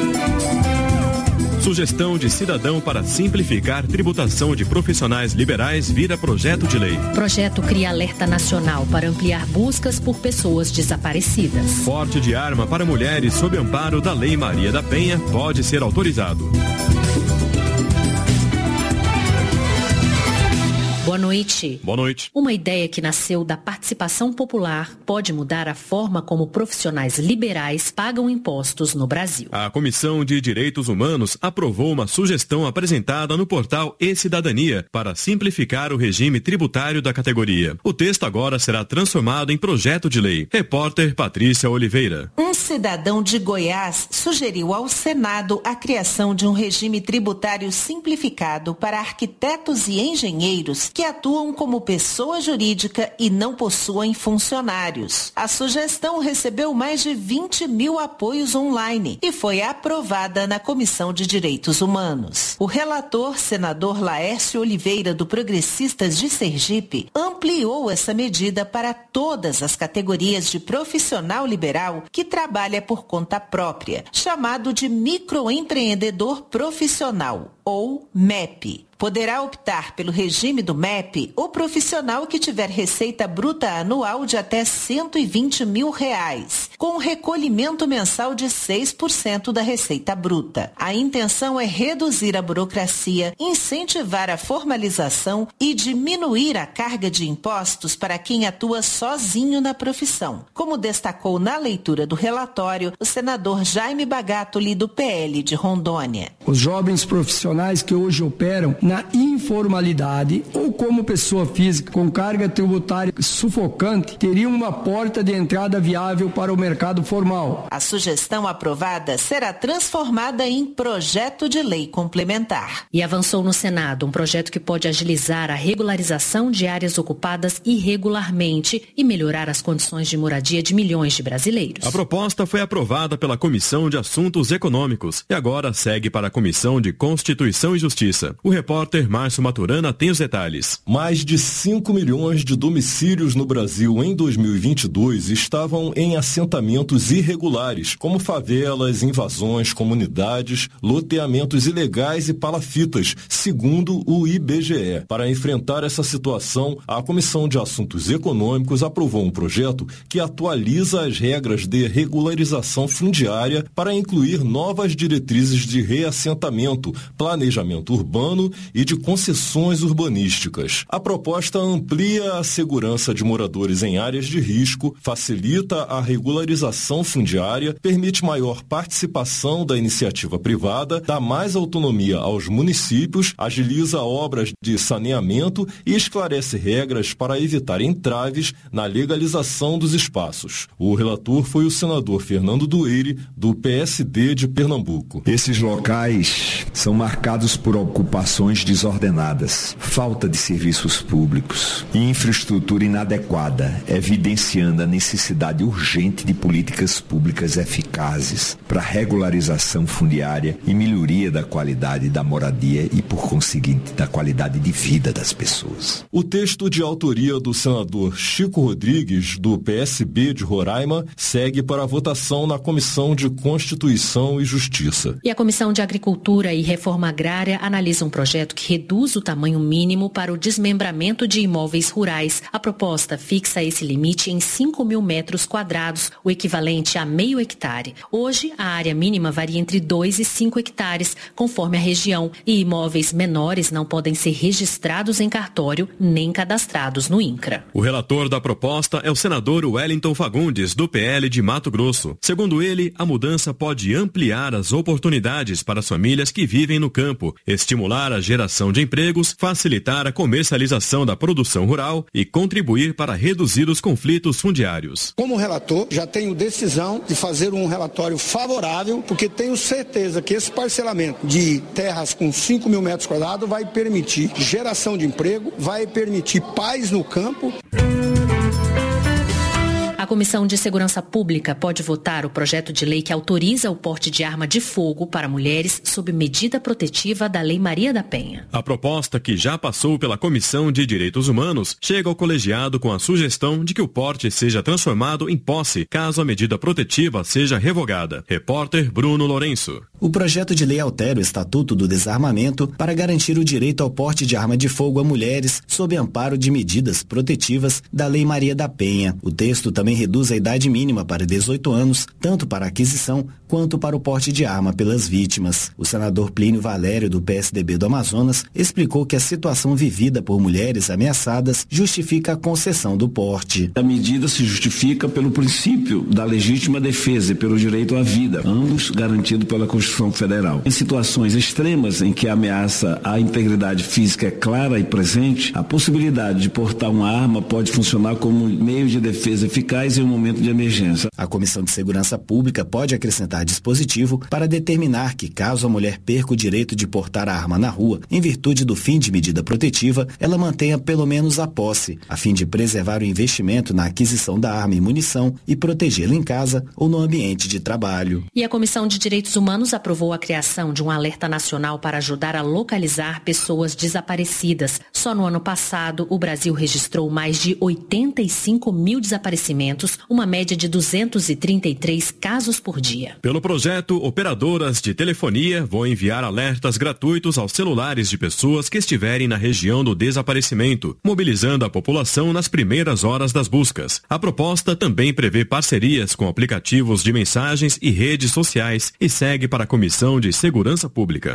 Sugestão de cidadão para simplificar tributação de profissionais liberais vira projeto de lei.
Projeto cria alerta nacional para ampliar buscas por pessoas desaparecidas.
Porte de arma para mulheres sob amparo da Lei Maria da Penha pode ser autorizado.
Boa noite.
Boa noite.
Uma ideia que nasceu da participação popular pode mudar a forma como profissionais liberais pagam impostos no Brasil.
A Comissão de Direitos Humanos aprovou uma sugestão apresentada no portal E-Cidadania para simplificar o regime tributário da categoria. O texto agora será transformado em projeto de lei. Repórter Patrícia Oliveira.
Um cidadão de Goiás sugeriu ao Senado a criação de um regime tributário simplificado para arquitetos e engenheiros que atuam como pessoa jurídica e não possuem funcionários. A sugestão recebeu mais de vinte mil apoios online e foi aprovada na Comissão de Direitos Humanos. O relator, senador Laércio Oliveira, do Progressistas de Sergipe, ampliou essa medida para todas as categorias de profissional liberal que trabalha por conta própria, chamado de microempreendedor profissional, ou M E P. Poderá optar pelo regime do M E P o profissional que tiver receita bruta anual de até cento e vinte mil reais, com recolhimento mensal de seis por cento da receita bruta. A intenção é reduzir a burocracia, incentivar a formalização e diminuir a carga de impostos para quem atua sozinho na profissão, como destacou na leitura do relatório o senador Jaime Bagatoli, do P L de Rondônia.
Os jovens profissionais que hoje operam na informalidade ou como pessoa física com carga tributária sufocante teriam uma porta de entrada viável para o mercado formal.
A sugestão aprovada será transformada em projeto de lei complementar.
E avançou no Senado um projeto que pode agilizar a regularização de áreas ocupadas irregularmente e melhorar as condições de moradia de milhões de brasileiros.
A proposta foi aprovada pela Comissão de Assuntos Econômicos e agora segue para a Comissão de Constituição e Justiça. O repórter Márcio Maturana tem os detalhes.
Mais de cinco milhões de domicílios no Brasil em dois mil e vinte e dois estavam em assentamentos irregulares, como favelas, invasões, comunidades, loteamentos ilegais e palafitas, segundo o I B G E. Para enfrentar essa situação, a Comissão de Assuntos Econômicos aprovou um projeto que atualiza as regras de regularização fundiária para incluir novas diretrizes de reassentamento, planejamento urbano e de concessões urbanísticas. A proposta amplia a segurança de moradores em áreas de risco, facilita a regularização fundiária, permite maior participação da iniciativa privada, dá mais autonomia aos municípios, agiliza obras de saneamento e esclarece regras para evitar entraves na legalização dos espaços. O relator foi o senador Fernando Dueire, do P S D de Pernambuco.
Esses locais são marcados por ocupações desordenadas, falta de serviços públicos e infraestrutura inadequada, evidenciando a necessidade urgente de políticas públicas eficazes para regularização fundiária e melhoria da qualidade da moradia e, por conseguinte, da qualidade de vida das pessoas.
O texto de autoria do senador Chico Rodrigues, do P S B de Roraima, segue para a votação na Comissão de Constituição e Justiça.
E a Comissão de Agricultura e Reforma Agrária analisa um projeto que reduz o tamanho mínimo para o desmembramento de imóveis rurais. A proposta fixa esse limite em cinco mil metros quadrados, o equivalente a meio hectare. hectare. Hoje, a área mínima varia entre dois e cinco hectares, conforme a região, e imóveis menores não podem ser registrados em cartório nem cadastrados no INCRA.
O relator da proposta é o senador Wellington Fagundes, do P L de Mato Grosso. Segundo ele, a mudança pode ampliar as oportunidades para as famílias que vivem no campo, estimular a geração de empregos, facilitar a comercialização da produção rural e contribuir para reduzir os conflitos fundiários.
Como relator, já tenho decisão de fazer um relatório favorável, porque tenho certeza que esse parcelamento de terras com cinco mil metros quadrados vai permitir geração de emprego, vai permitir paz no campo.
A Comissão de Segurança Pública pode votar o projeto de lei que autoriza o porte de arma de fogo para mulheres sob medida protetiva da Lei Maria da Penha.
A proposta, que já passou pela Comissão de Direitos Humanos, chega ao colegiado com a sugestão de que o porte seja transformado em posse, caso a medida protetiva seja revogada. Repórter Bruno Lourenço.
O projeto de lei altera o Estatuto do Desarmamento para garantir o direito ao porte de arma de fogo a mulheres sob amparo de medidas protetivas da Lei Maria da Penha. O texto também reduz a idade mínima para dezoito anos, tanto para a aquisição quanto para o porte de arma pelas vítimas. O senador Plínio Valério, do P S D B do Amazonas, explicou que a situação vivida por mulheres ameaçadas justifica a concessão do porte.
A medida se justifica pelo princípio da legítima defesa e pelo direito à vida, ambos garantidos pela Constituição Federal. Em situações extremas em que a ameaça à integridade física é clara e presente, a possibilidade de portar uma arma pode funcionar como meio de defesa eficaz em um momento de emergência.
A Comissão de Segurança Pública pode acrescentar dispositivo para determinar que, caso a mulher perca o direito de portar a arma na rua, em virtude do fim de medida protetiva, ela mantenha pelo menos a posse, a fim de preservar o investimento na aquisição da arma e munição e protegê-la em casa ou no ambiente de trabalho.
E a Comissão de Direitos Humanos aprovou a criação de um alerta nacional para ajudar a localizar pessoas desaparecidas. Só no ano passado, o Brasil registrou mais de oitenta e cinco mil desaparecimentos, uma média de duzentos e trinta e três casos por dia.
Pelo projeto, operadoras de telefonia vão enviar alertas gratuitos aos celulares de pessoas que estiverem na região do desaparecimento, mobilizando a população nas primeiras horas das buscas. A proposta também prevê parcerias com aplicativos de mensagens e redes sociais e segue para a Comissão de Segurança Pública.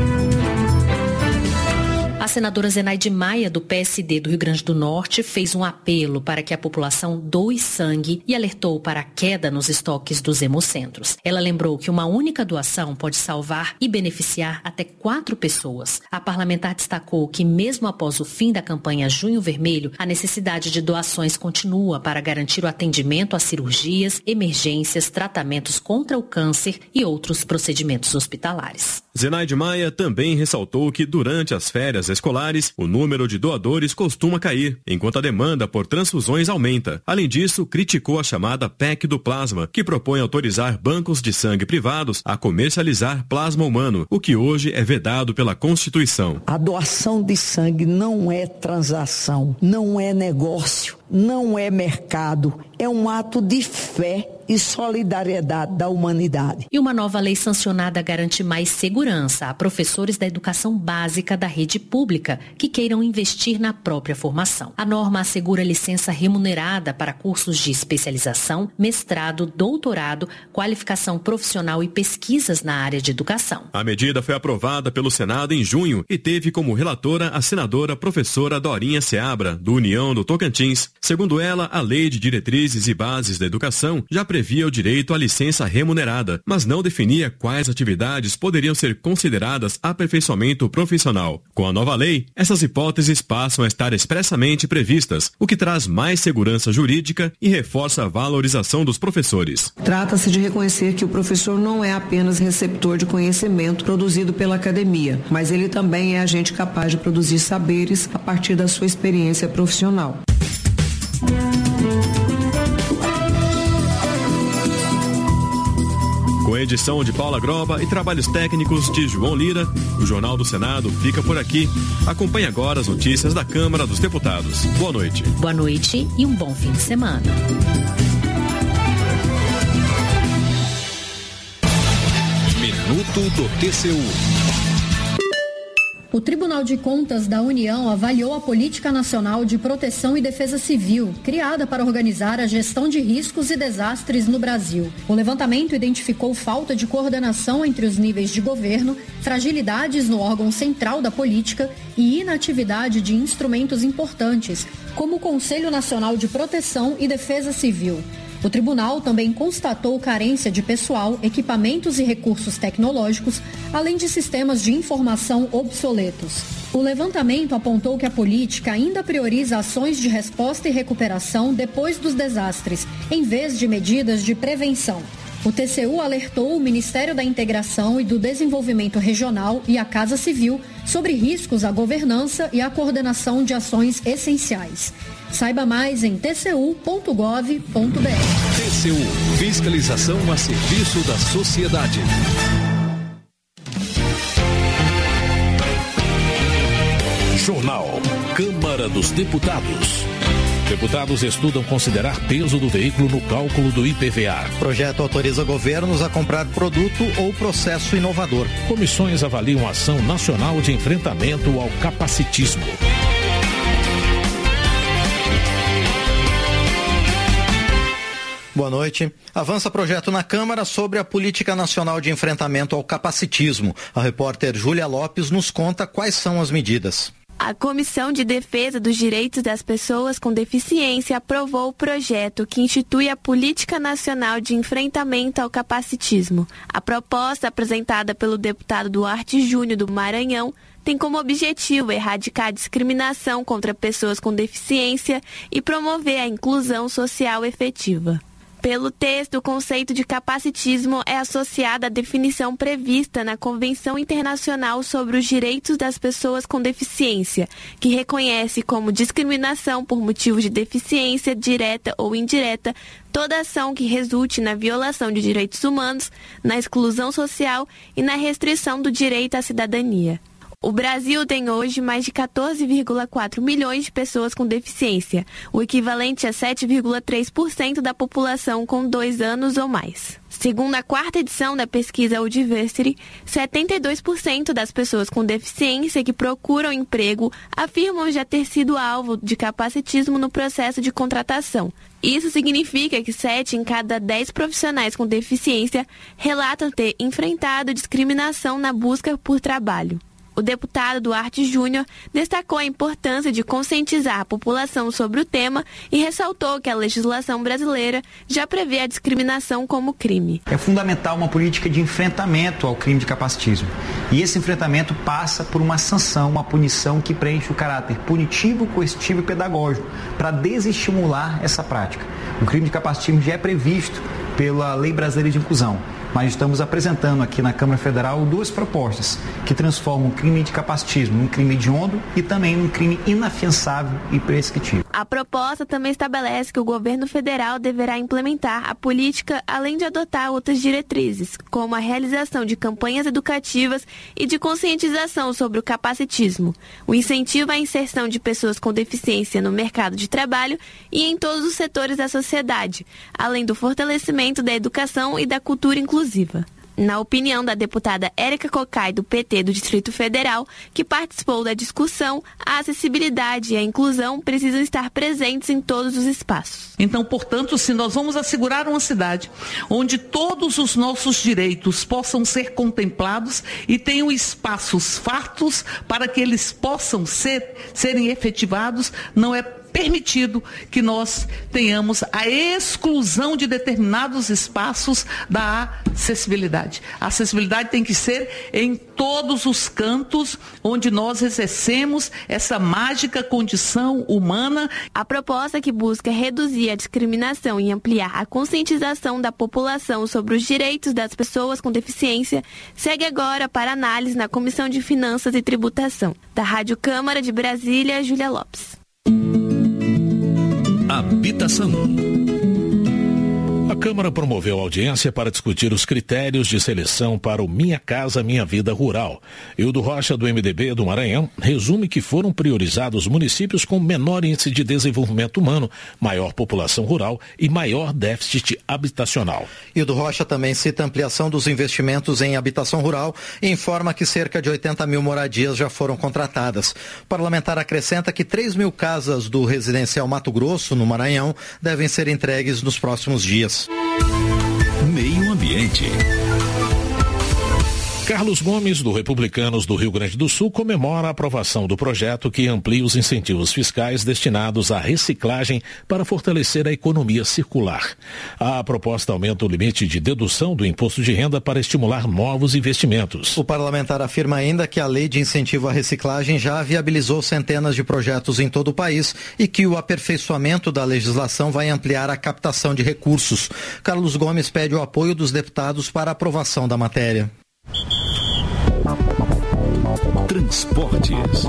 A senadora Zenaide Maia, do P S D do Rio Grande do Norte, fez um apelo para que a população doe sangue e alertou para a queda nos estoques dos hemocentros. Ela lembrou que uma única doação pode salvar e beneficiar até quatro pessoas. A parlamentar destacou que, mesmo após o fim da campanha Junho Vermelho, a necessidade de doações continua para garantir o atendimento a cirurgias, emergências, tratamentos contra o câncer e outros procedimentos hospitalares.
Zenaide Maia também ressaltou que, durante as férias escolares, o número de doadores costuma cair, enquanto a demanda por transfusões aumenta. Além disso, criticou a chamada P E C do plasma, que propõe autorizar bancos de sangue privados a comercializar plasma humano, o que hoje é vedado pela Constituição.
A doação de sangue não é transação, não é negócio, não é mercado, é um ato de fé e solidariedade da humanidade.
E uma nova lei sancionada garante mais segurança a professores da educação básica da rede pública que queiram investir na própria formação. A norma assegura licença remunerada para cursos de especialização, mestrado, doutorado, qualificação profissional e pesquisas na área de educação.
A medida foi aprovada pelo Senado em junho e teve como relatora a senadora professora Dorinha Seabra, do União do Tocantins. Segundo ela, a Lei de Diretrizes e Bases da Educação já previa o direito à licença remunerada, mas não definia quais atividades poderiam ser consideradas aperfeiçoamento profissional. Com a nova lei, essas hipóteses passam a estar expressamente previstas, o que traz mais segurança jurídica e reforça a valorização dos professores.
Trata-se de reconhecer que o professor não é apenas receptor de conhecimento produzido pela academia, mas ele também é agente capaz de produzir saberes a partir da sua experiência profissional.
Com edição de Paula Groba e trabalhos técnicos de João Lira, o Jornal do Senado fica por aqui. Acompanhe agora as notícias da Câmara dos Deputados. Boa noite.
Boa noite e um bom fim de semana.
Minuto do T C U.
O Tribunal de Contas da União avaliou a Política Nacional de Proteção e Defesa Civil, criada para organizar a gestão de riscos e desastres no Brasil. O levantamento identificou falta de coordenação entre os níveis de governo, fragilidades no órgão central da política e inatividade de instrumentos importantes, como o Conselho Nacional de Proteção e Defesa Civil. O tribunal também constatou carência de pessoal, equipamentos e recursos tecnológicos, além de sistemas de informação obsoletos. O levantamento apontou que a política ainda prioriza ações de resposta e recuperação depois dos desastres, em vez de medidas de prevenção. O T C U alertou o Ministério da Integração e do Desenvolvimento Regional e a Casa Civil sobre riscos à governança e à coordenação de ações essenciais. Saiba mais em t c u ponto gov ponto b r.
T C U, fiscalização a serviço da sociedade. Jornal Câmara dos Deputados. Deputados estudam considerar peso do veículo no cálculo do I P V A.
Projeto autoriza governos a comprar produto ou processo inovador.
Comissões avaliam a ação nacional de enfrentamento ao capacitismo.
Boa noite. Avança projeto na Câmara sobre a Política Nacional de Enfrentamento ao Capacitismo. A repórter Júlia Lopes nos conta quais são as medidas.
A Comissão de Defesa dos Direitos das Pessoas com Deficiência aprovou o projeto que institui a Política Nacional de Enfrentamento ao Capacitismo. A proposta, apresentada pelo deputado Duarte Júnior do Maranhão, tem como objetivo erradicar a discriminação contra pessoas com deficiência e promover a inclusão social efetiva. Pelo texto, o conceito de capacitismo é associado à definição prevista na Convenção Internacional sobre os Direitos das Pessoas com Deficiência, que reconhece como discriminação por motivos de deficiência, direta ou indireta, toda ação que resulte na violação de direitos humanos, na exclusão social e na restrição do direito à cidadania. O Brasil tem hoje mais de quatorze vírgula quatro milhões de pessoas com deficiência, o equivalente a sete vírgula três por cento da população com dois anos ou mais. Segundo a quarta edição da pesquisa Audiversity, setenta e dois por cento das pessoas com deficiência que procuram emprego afirmam já ter sido alvo de capacitismo no processo de contratação. Isso significa que sete em cada dez profissionais com deficiência relatam ter enfrentado discriminação na busca por trabalho. O deputado Duarte Júnior destacou a importância de conscientizar a população sobre o tema e ressaltou que a legislação brasileira já prevê a discriminação como crime.
É fundamental uma política de enfrentamento ao crime de capacitismo. E esse enfrentamento passa por uma sanção, uma punição que preenche o caráter punitivo, coercitivo e pedagógico, para desestimular essa prática. O crime de capacitismo já é previsto pela Lei Brasileira de Inclusão, mas estamos apresentando aqui na Câmara Federal duas propostas que transformam o crime de capacitismo num crime hediondo e também num crime inafiançável e prescritível.
A proposta também estabelece que o governo federal deverá implementar a política além de adotar outras diretrizes, como a realização de campanhas educativas e de conscientização sobre o capacitismo, o incentivo à inserção de pessoas com deficiência no mercado de trabalho e em todos os setores da sociedade, além do fortalecimento da educação e da cultura inclusiva. Na opinião da deputada Érica Cocai, do P T do Distrito Federal, que participou da discussão, a acessibilidade e a inclusão precisam estar presentes em todos os espaços.
Então, portanto, se nós vamos assegurar uma cidade onde todos os nossos direitos possam ser contemplados e tenham espaços fartos para que eles possam ser, serem efetivados, não é permitido que nós tenhamos a exclusão de determinados espaços da acessibilidade. A acessibilidade tem que ser em todos os cantos onde nós exercemos essa mágica condição humana.
A proposta que busca reduzir a discriminação e ampliar a conscientização da população sobre os direitos das pessoas com deficiência segue agora para análise na Comissão de Finanças e Tributação. Da Rádio Câmara de Brasília, Júlia Lopes.
Habitação. A Câmara promoveu audiência para discutir os critérios de seleção para o Minha Casa Minha Vida Rural. Hildo Rocha, do M D B do Maranhão, resume que foram priorizados municípios com menor índice de desenvolvimento humano, maior população rural e maior déficit habitacional.
Hildo Rocha também cita a ampliação dos investimentos em habitação rural e informa que cerca de oitenta mil moradias já foram contratadas. O parlamentar acrescenta que três mil casas do residencial Mato Grosso, no Maranhão, devem ser entregues nos próximos dias.
Meio Ambiente.
Carlos Gomes, do Republicanos do Rio Grande do Sul, comemora a aprovação do projeto que amplia os incentivos fiscais destinados à reciclagem para fortalecer a economia circular. A proposta aumenta o limite de dedução do imposto de renda para estimular novos investimentos.
O parlamentar afirma ainda que a lei de incentivo à reciclagem já viabilizou centenas de projetos em todo o país e que o aperfeiçoamento da legislação vai ampliar a captação de recursos. Carlos Gomes pede o apoio dos deputados para a aprovação da matéria.
Transportes.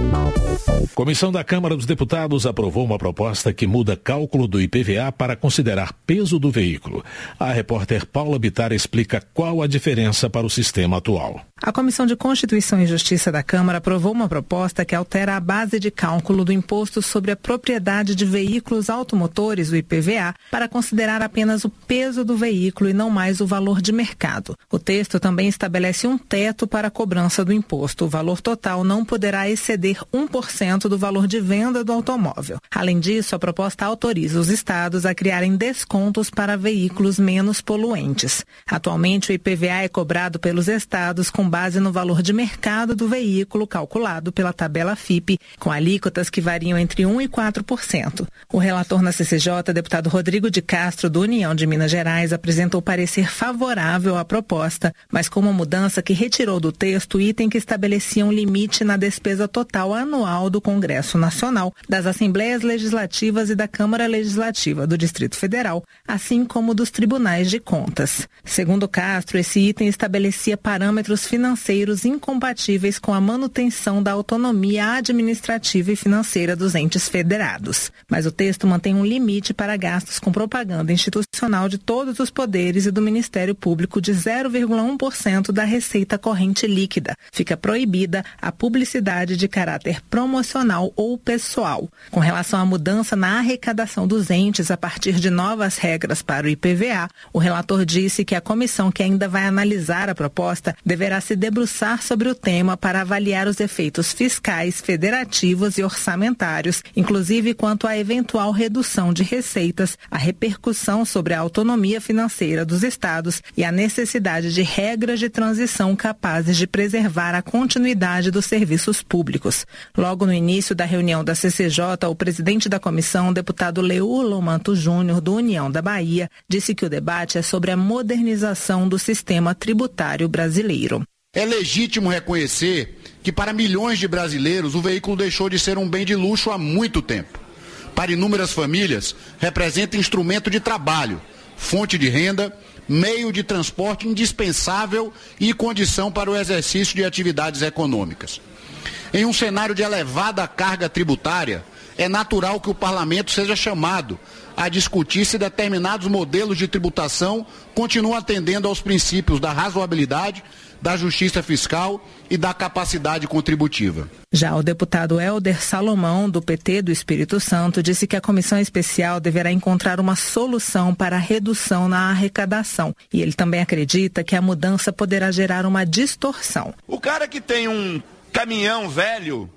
Comissão da Câmara dos Deputados aprovou uma proposta que muda cálculo do I P V A para considerar peso do veículo. A repórter Paula Bittar explica qual a diferença para o sistema atual.
A Comissão de Constituição e Justiça da Câmara aprovou uma proposta que altera a base de cálculo do imposto sobre a propriedade de veículos automotores, o I P V A, para considerar apenas o peso do veículo e não mais o valor de mercado. O texto também estabelece um teto para a cobrança do imposto. O valor total não poderá exceder um por cento do valor de venda do automóvel. Além disso, a proposta autoriza os estados a criarem descontos para veículos menos poluentes. Atualmente, o I P V A é cobrado pelos estados com base no valor de mercado do veículo calculado pela tabela F I P, com alíquotas que variam entre um e quatro por cento. O relator na C C J, deputado Rodrigo de Castro, do União de Minas Gerais, apresentou parecer favorável à proposta, mas com uma mudança que retirou do texto o item que estabelecia um limite na despesa total anual do Congresso Nacional, das Assembleias Legislativas e da Câmara Legislativa do Distrito Federal, assim como dos Tribunais de Contas. Segundo Castro, esse item estabelecia parâmetros financeiros incompatíveis com a manutenção da autonomia administrativa e financeira dos entes federados. Mas o texto mantém um limite para gastos com propaganda institucional de todos os poderes e do Ministério Público de zero vírgula um por cento da receita corrente líquida. Fica proibida a publicidade de caráter promocional ou pessoal. Com relação à mudança na arrecadação dos entes a partir de novas regras para o I P V A, o relator disse que a comissão que ainda vai analisar a proposta deverá se debruçar sobre o tema para avaliar os efeitos fiscais, federativos e orçamentários, inclusive quanto à eventual redução de receitas, a repercussão sobre a autonomia financeira dos estados e a necessidade de regras de transição capazes de preservar a continuidade dos serviços públicos. Logo no início da reunião da C C J, o presidente da comissão, o deputado Leulo Manto Júnior, do União da Bahia, disse que o debate é sobre a modernização do sistema tributário brasileiro.
É legítimo reconhecer que para milhões de brasileiros o veículo deixou de ser um bem de luxo há muito tempo. Para inúmeras famílias, representa instrumento de trabalho, fonte de renda, meio de transporte indispensável e condição para o exercício de atividades econômicas. Em um cenário de elevada carga tributária, é natural que o parlamento seja chamado a discutir se determinados modelos de tributação continuam atendendo aos princípios da razoabilidade, da justiça fiscal e da capacidade contributiva.
Já o deputado Helder Salomão, do P T do Espírito Santo, disse que a comissão especial deverá encontrar uma solução para a redução na arrecadação. E ele também acredita que a mudança poderá gerar uma distorção.
O cara que tem um caminhão velho,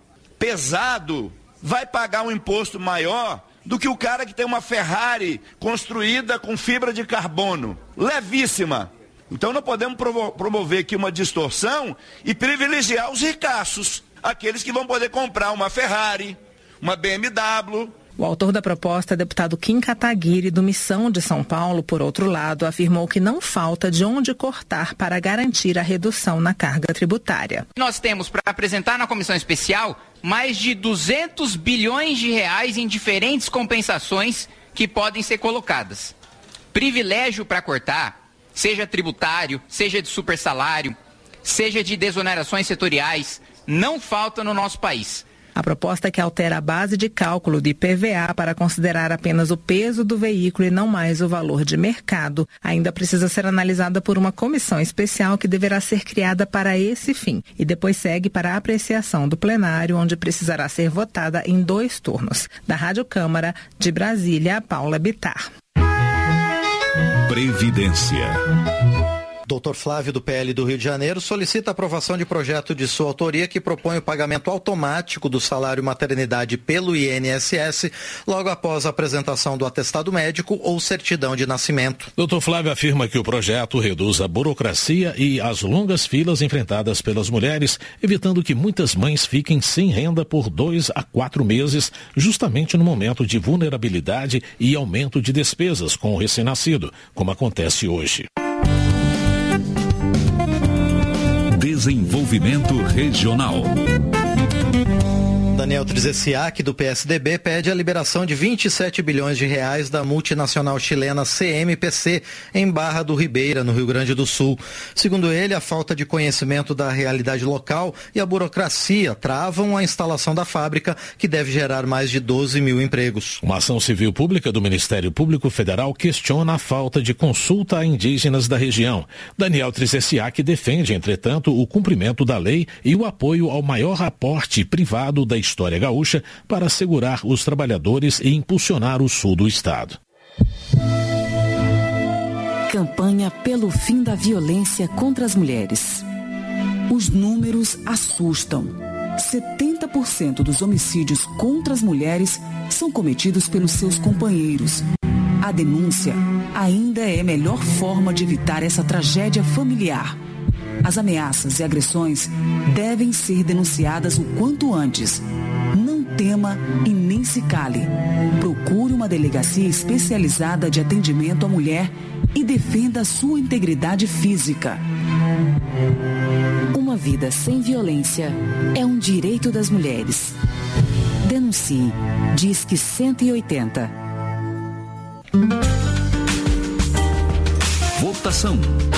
pesado, vai pagar um imposto maior do que o cara que tem uma Ferrari construída com fibra de carbono, levíssima. Então não podemos promover aqui uma distorção e privilegiar os ricaços, aqueles que vão poder comprar uma Ferrari, uma B M W.
O autor da proposta, deputado Kim Kataguiri, do Missão de São Paulo, por outro lado, afirmou que não falta de onde cortar para garantir a redução na carga tributária.
Nós temos para apresentar na comissão especial mais de duzentos bilhões de reais em diferentes compensações que podem ser colocadas. Privilégio para cortar, seja tributário, seja de supersalário, seja de desonerações setoriais, não falta no nosso país.
A proposta é que altera a base de cálculo do I P V A para considerar apenas o peso do veículo e não mais o valor de mercado. Ainda precisa ser analisada por uma comissão especial que deverá ser criada para esse fim e depois segue para a apreciação do plenário, onde precisará ser votada em dois turnos. Da Rádio Câmara, de Brasília, Paula Bittar.
Previdência.
Doutor Flávio, do P L do Rio de Janeiro, solicita a aprovação de projeto de sua autoria que propõe o pagamento automático do salário maternidade pelo I N S S logo após a apresentação do atestado médico ou certidão de nascimento.
Doutor Flávio afirma que o projeto reduz a burocracia e as longas filas enfrentadas pelas mulheres, evitando que muitas mães fiquem sem renda por dois a quatro meses, justamente no momento de vulnerabilidade e aumento de despesas com o recém-nascido, como acontece hoje.
Desenvolvimento Regional.
Daniel Trezessiak, do P S D B, pede a liberação de vinte e sete bilhões de reais da multinacional chilena C M P C em Barra do Ribeira, no Rio Grande do Sul. Segundo ele, a falta de conhecimento da realidade local e a burocracia travam a instalação da fábrica, que deve gerar mais de doze mil empregos.
Uma ação civil pública do Ministério Público Federal questiona a falta de consulta a indígenas da região. Daniel Trezessiak defende, entretanto, o cumprimento da lei e o apoio ao maior aporte privado da história história gaúcha para assegurar os trabalhadores e impulsionar o sul do estado.
Campanha pelo fim da violência contra as mulheres. Os números assustam. setenta por cento dos homicídios contra as mulheres são cometidos pelos seus companheiros. A denúncia ainda é a melhor forma de evitar essa tragédia familiar. As ameaças e agressões devem ser denunciadas o quanto antes. Não tema e nem se cale. Procure uma delegacia especializada de atendimento à mulher e defenda a sua integridade física. Uma vida sem violência é um direito das mulheres. Denuncie. Disque cento e oitenta.
Votação.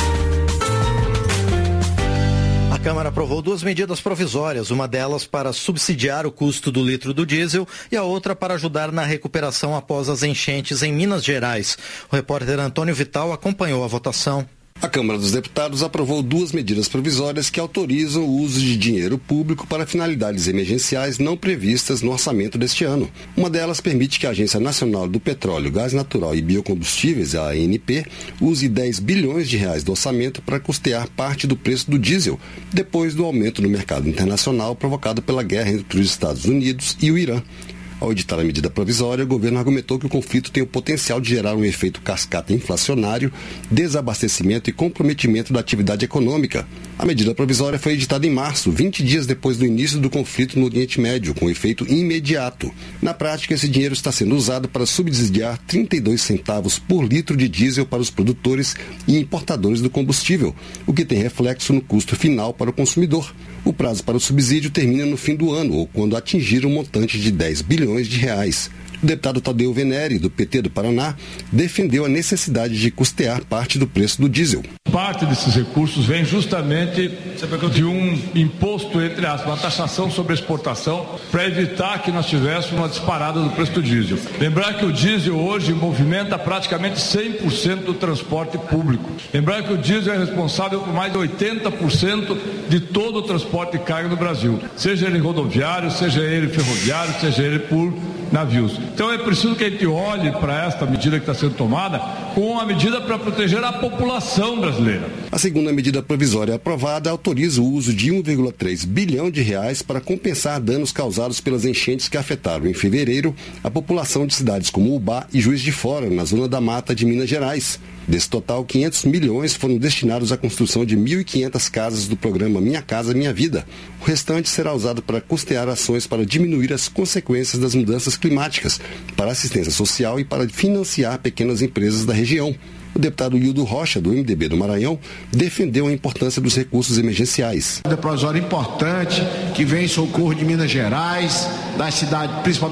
A Câmara aprovou duas medidas provisórias, uma delas para subsidiar o custo do litro do diesel e a outra para ajudar na recuperação após as enchentes em Minas Gerais. O repórter Antônio Vital acompanhou a votação.
A Câmara dos Deputados aprovou duas medidas provisórias que autorizam o uso de dinheiro público para finalidades emergenciais não previstas no orçamento deste ano. Uma delas permite que a Agência Nacional do Petróleo, Gás Natural e Biocombustíveis, a A N P, use dez bilhões de reais do orçamento para custear parte do preço do diesel, depois do aumento no mercado internacional provocado pela guerra entre os Estados Unidos e o Irã. Ao editar a medida provisória, o governo argumentou que o conflito tem o potencial de gerar um efeito cascata inflacionário, desabastecimento e comprometimento da atividade econômica. A medida provisória foi editada em março, vinte dias depois do início do conflito no Oriente Médio, com efeito imediato. Na prática, esse dinheiro está sendo usado para subsidiar trinta e dois centavos por litro de diesel para os produtores e importadores do combustível, o que tem reflexo no custo final para o consumidor. O prazo para o subsídio termina no fim do ano, ou quando atingir um montante de dez bilhões de reais. O deputado Tadeu Venere, do P T do Paraná, defendeu a necessidade de custear parte do preço do diesel.
Parte desses recursos vem justamente de um imposto, entre aspas, uma taxação sobre a exportação, para evitar que nós tivéssemos uma disparada do preço do diesel. Lembrar que o diesel hoje movimenta praticamente cem por cento do transporte público. Lembrar que o diesel é responsável por mais de oitenta por cento de todo o transporte de carga no Brasil, seja ele rodoviário, seja ele ferroviário, seja ele por navios. Então é preciso que a gente olhe para esta medida que está sendo tomada como uma medida para proteger a população brasileira.
A segunda medida provisória aprovada autoriza o uso de um vírgula três bilhão de reais para compensar danos causados pelas enchentes que afetaram em fevereiro a população de cidades como Ubá e Juiz de Fora, na zona da Mata de Minas Gerais. Desse total, quinhentos milhões foram destinados à construção de mil e quinhentas casas do programa Minha Casa Minha Vida. O restante será usado para custear ações para diminuir as consequências das mudanças climáticas, para assistência social e para financiar pequenas empresas da região. O deputado Hildo Rocha, do M D B do Maranhão, defendeu a importância dos recursos emergenciais.
É um provisório importante que vem em socorro de Minas Gerais, da cidade, principalmente